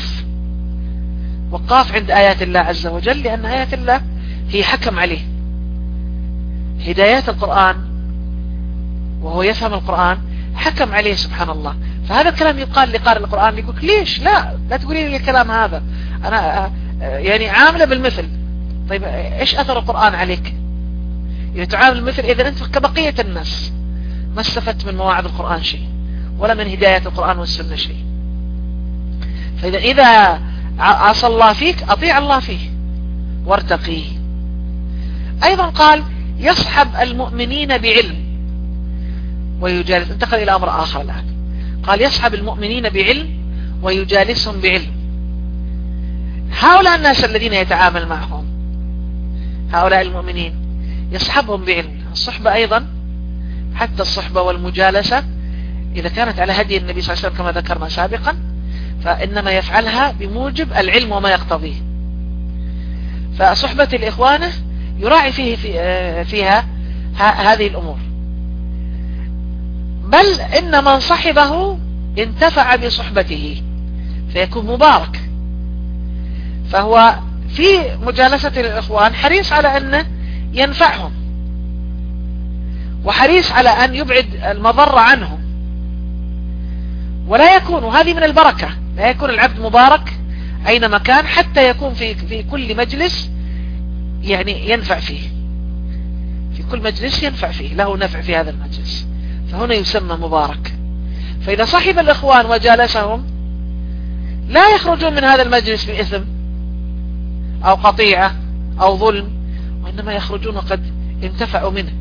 وقاف عند آيات الله عز وجل، لأن آيات الله هي حكم عليه. هدايات القرآن وهو يفهم القرآن حكم عليه سبحان الله. فهذا الكلام يقال لقارئ القرآن، يقول ليش لا تقولي لي الكلام هذا، أنا يعني عامله بالمثل. طيب إيش أثر القرآن عليك؟ إذا تعامل المثل إذا أنت كبقية الناس ما استفدت من مواعظ القرآن شيء، ولا من هداية القرآن والسنة شيء. إذا عصى الله فيك أطيع الله فيه وارتقيه. أيضا قال يصحب المؤمنين بعلم ويجالس. انتقل إلى أمر آخر الآن، قال يصحب المؤمنين بعلم ويجالسهم بعلم. هؤلاء الناس الذين يتعامل معهم، هؤلاء المؤمنين يصحبهم بعلم. الصحبة أيضا حتى الصحبة والمجالسة إذا كانت على هدي النبي صلى الله عليه وسلم كما ذكرنا سابقا، فإنما يفعلها بموجب العلم وما يقتضيه. فصحبة الإخوانة يراعي فيها هذه الأمور، بل إن من صحبه انتفع بصحبته فيكون مبارك. فهو في مجالسة الإخوان حريص على أن ينفعهم، وحريص على أن يبعد المضر عنهم، ولا يكون، وهذه من البركة، لا يكون العبد مبارك أينما كان حتى يكون في كل مجلس يعني ينفع فيه، في كل مجلس ينفع فيه، له نفع في هذا المجلس، فهنا يسمى مبارك. فإذا صحب الإخوان وجالسهم لا يخرجون من هذا المجلس بإثم أو قطيعة أو ظلم، وإنما يخرجون قد انتفعوا منه.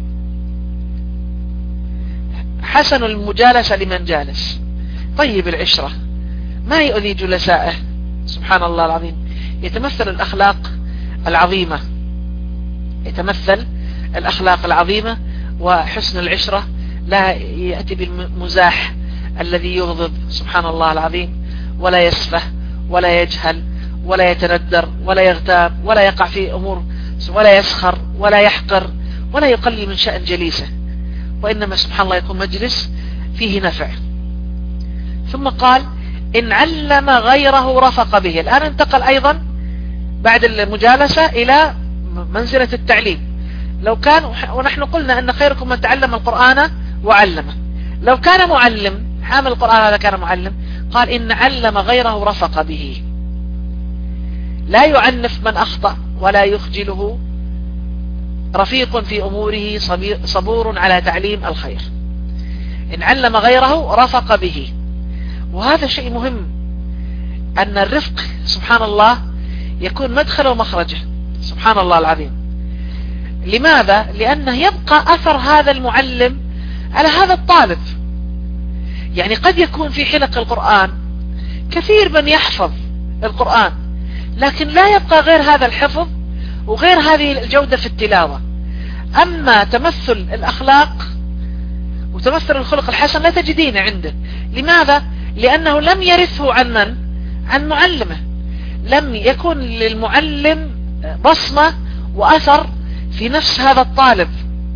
حسن المجالسة لمن جالس، طيب العشرة، ما يؤذي جلسائه. سبحان الله العظيم. يتمثل الأخلاق العظيمة، يتمثل الأخلاق العظيمة وحسن العشرة، لا يأتي بالمزاح الذي يغضب سبحان الله العظيم، ولا يسفه ولا يجهل ولا يتندر ولا يغتاب ولا يقع في أمور، ولا يسخر ولا يحقر ولا يقلل من شأن جليسه، وإنما سبحان الله يكون مجلس فيه نفع. ثم قال إن علم غيره رفق به. الآن انتقل أيضا بعد المجالسة إلى منزلة التعليم. لو كان، ونحن قلنا أن خيركم من تعلم القرآن وعلمه، لو كان معلم حامل القرآن هذا كان معلم، قال إن علم غيره رفق به، لا يعنف من أخطأ ولا يخجله، رفيق في أموره صبور على تعليم الخير. إن علم غيره رفق به. وهذا شيء مهم، أن الرفق سبحان الله يكون مدخل ومخرجه، سبحان الله العظيم. لماذا؟ لأنه يبقى أثر هذا المعلم على هذا الطالب. يعني قد يكون في حلق القرآن كثير من يحفظ القرآن، لكن لا يبقى غير هذا الحفظ وغير هذه الجودة في التلاوة. أما تمثل الأخلاق وتمثل الخلق الحسن لا تجدينه عنده. لماذا؟ لأنه لم يرثه عن من؟ عن معلمه. لم يكن للمعلم بصمة وأثر في نفس هذا الطالب،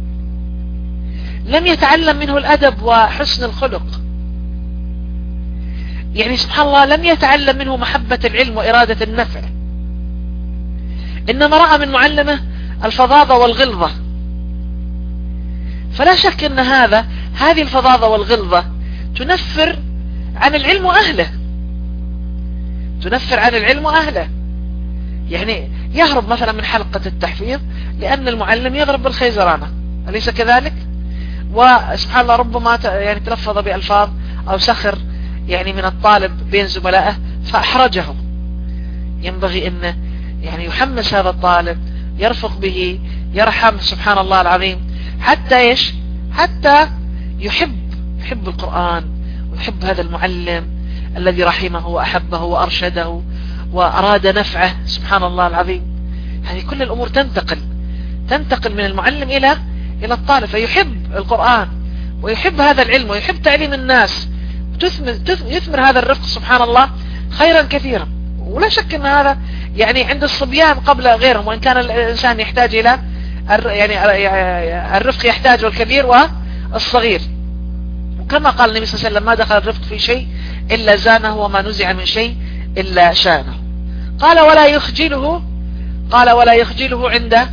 لم يتعلم منه الأدب وحسن الخلق. يعني سبحان الله لم يتعلم منه محبة العلم وإرادة النفع، إنما رأى من معلمه الفظاظة والغلظة. فلا شك أن هذه الفظاظة والغلظة تنفر عن العلم وأهله، تنفر عن العلم وأهله. يعني يهرب مثلا من حلقة التحفيظ لأن المعلم يضرب بالخيزرانة، أليس كذلك؟ وسبحان الله ربما يعني تلفظ بألفاظ أو سخر يعني من الطالب بين زملائه فأحرجه. ينبغي أن يعني يحمس هذا الطالب، يرفق به، يرحم، سبحان الله العظيم، حتى إيش؟ حتى يحب القرآن ويحب هذا المعلم الذي رحمه وأحبه وأرشده وأراد نفعه، سبحان الله العظيم. هذه كل الأمور تنتقل من المعلم إلى الطالب، فيحب القرآن ويحب هذا العلم ويحب تعليم الناس، يثمر هذا الرفق سبحان الله خيرا كثيرا. ولا شك أن هذا يعني عند الصبيان قبل غيرهم، وإن كان الإنسان يحتاج إلى يعني الرفق يحتاج الكبير والصغير. وكما قال النبي صلى الله عليه وسلم ما دخل الرفق في شيء إلا زانه وما نزع من شيء إلا شانه. قال ولا يخجله عنده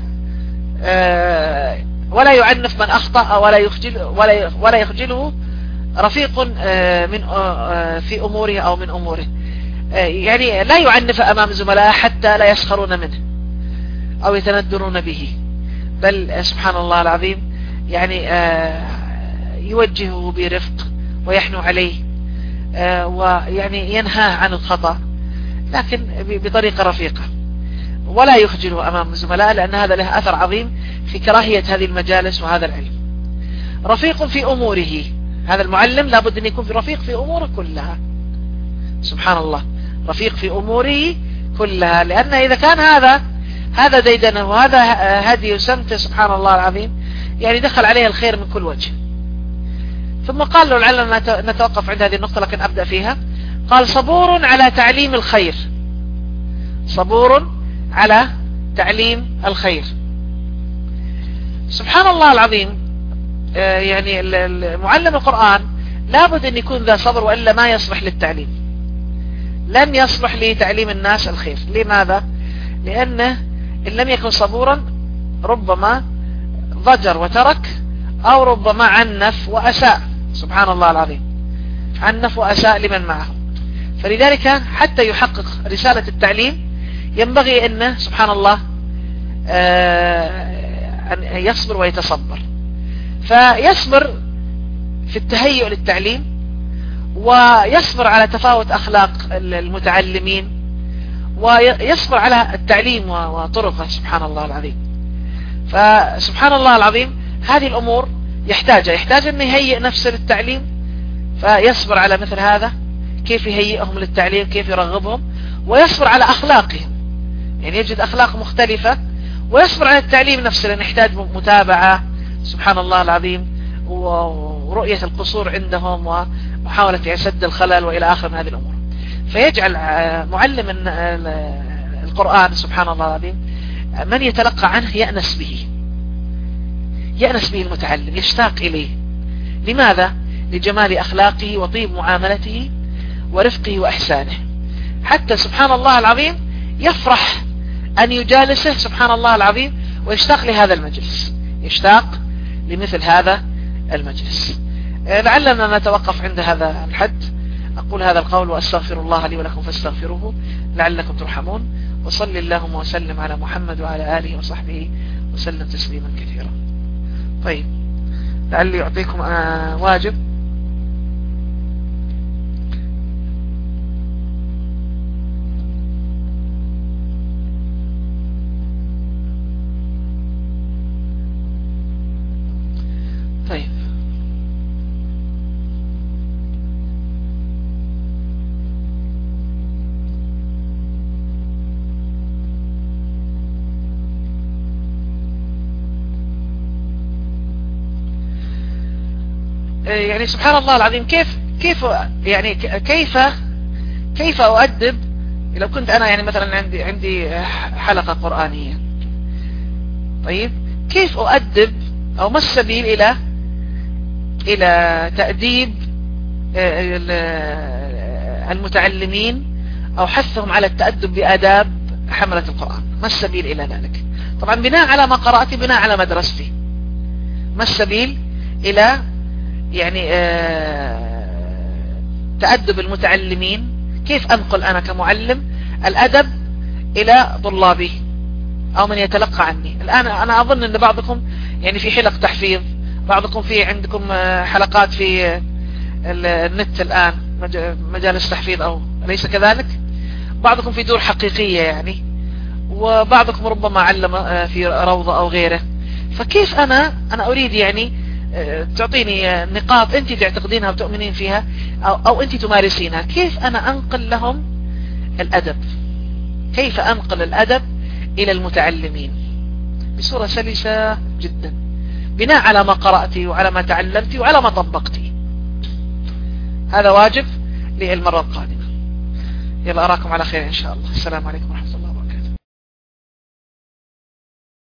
ولا يعنف من أخطأ ولا يخجله رفيق من في أموره أو من أموره. يعني لا يعنف أمام زملائه حتى لا يسخرون منه أو يتندرون به، بل سبحان الله العظيم يعني يوجهه برفق ويحنو عليه ويعني ينهاه عن الخطأ، لكن بطريقة رفيقة، ولا يخجله أمام زملائه، لأن هذا له أثر عظيم في كراهية هذه المجالس وهذا العلم. رفيق في أموره، هذا المعلم لابد أن يكون في رفيق في أموره كلها، سبحان الله، رفيق في أموره كلها. لأن إذا كان هذا ديدنه وهذا هدي سمته سبحان الله العظيم، يعني دخل عليه الخير من كل وجه. ثم قال له لعلنا نتوقف عند هذه النقطة لكن أبدأ فيها. قال صبور على تعليم الخير، صبور على تعليم الخير. سبحان الله العظيم، يعني معلم القرآن لابد أن يكون ذا صبر، وإلا ما يصلح للتعليم، لن يصلح لتعليم الناس الخير. لماذا؟ لأنه إن لم يكن صبورا ربما ضجر وترك، أو ربما عنف وأساء، سبحان الله العظيم، عنف وأساء لمن معه. فلذلك حتى يحقق رسالة التعليم ينبغي أنه سبحان الله أن يصبر ويتصبر. فيصبر في التهيؤ للتعليم، ويصبر على تفاوت أخلاق المتعلمين، ويصبر على التعليم وطرقه، سبحان الله العظيم. فسبحان الله العظيم هذه الأمور يحتاج أن يهيئ نفسه للتعليم، فيصبر على مثل هذا، كيف يهيئهم للتعليم، كيف يرغبهم، ويصبر على أخلاقهم، يعني يجد أخلاق مختلفة، ويصبر على التعليم نفسه، لأن يحتاج متابعة، سبحان الله العظيم، ورؤية القصور عندهم ومحاولة سد الخلل وإلى آخر من هذه الأمور. فيجعل معلم القرآن سبحان الله العظيم من يتلقى عنه يأنس به المتعلم، يشتاق إليه. لماذا؟ لجمال أخلاقه وطيب معاملته ورفقه وإحسانه، حتى سبحان الله العظيم يفرح أن يجالسه سبحان الله العظيم ويشتاق لهذا المجلس، يشتاق لمثل هذا المجلس. لعلنا نتوقف عند هذا الحد. أقول هذا القول وأستغفر الله لي ولكم فاستغفروه لعلكم ترحمون. وصل اللهم وسلم على محمد وعلى آله وصحبه وسلم تسليما كثيرا. طيب، لعلي أعطيكم واجب. طيب، يعني سبحان الله العظيم، كيف يعني كيف أؤدب لو كنت أنا يعني مثلا عندي حلقة قرآنية. طيب، كيف أؤدب أو ما السبيل إلى تأديب المتعلمين أو حثهم على التأدب بآداب حملة القرآن؟ ما السبيل إلى ذلك؟ طبعا بناء على ما قرأتي، بناء على مدرستي، ما السبيل إلى يعني تأدب المتعلمين؟ كيف أنقل أنا كمعلم الأدب إلى طلابي أو من يتلقى عني؟ الآن أنا أظن أن بعضكم يعني في حلق تحفيظ، بعضكم في عندكم حلقات في النت الآن، مجالس تحفيظ، أو أليس كذلك؟ بعضكم في دور حقيقية يعني، وبعضكم ربما علم في روضة أو غيره. فكيف أنا أريد يعني تعطيني نقاط أنت تعتقدينها وتؤمنين فيها أو أنت تمارسينها. كيف أنا أنقل لهم الأدب؟ كيف أنقل الأدب إلى المتعلمين بصورة سلسة جدا، بناء على ما قرأتي وعلى ما تعلمتي وعلى ما طبقتي؟ هذا واجب للمرة القادمة. يلا، أراكم على خير إن شاء الله. السلام عليكم ورحمة الله.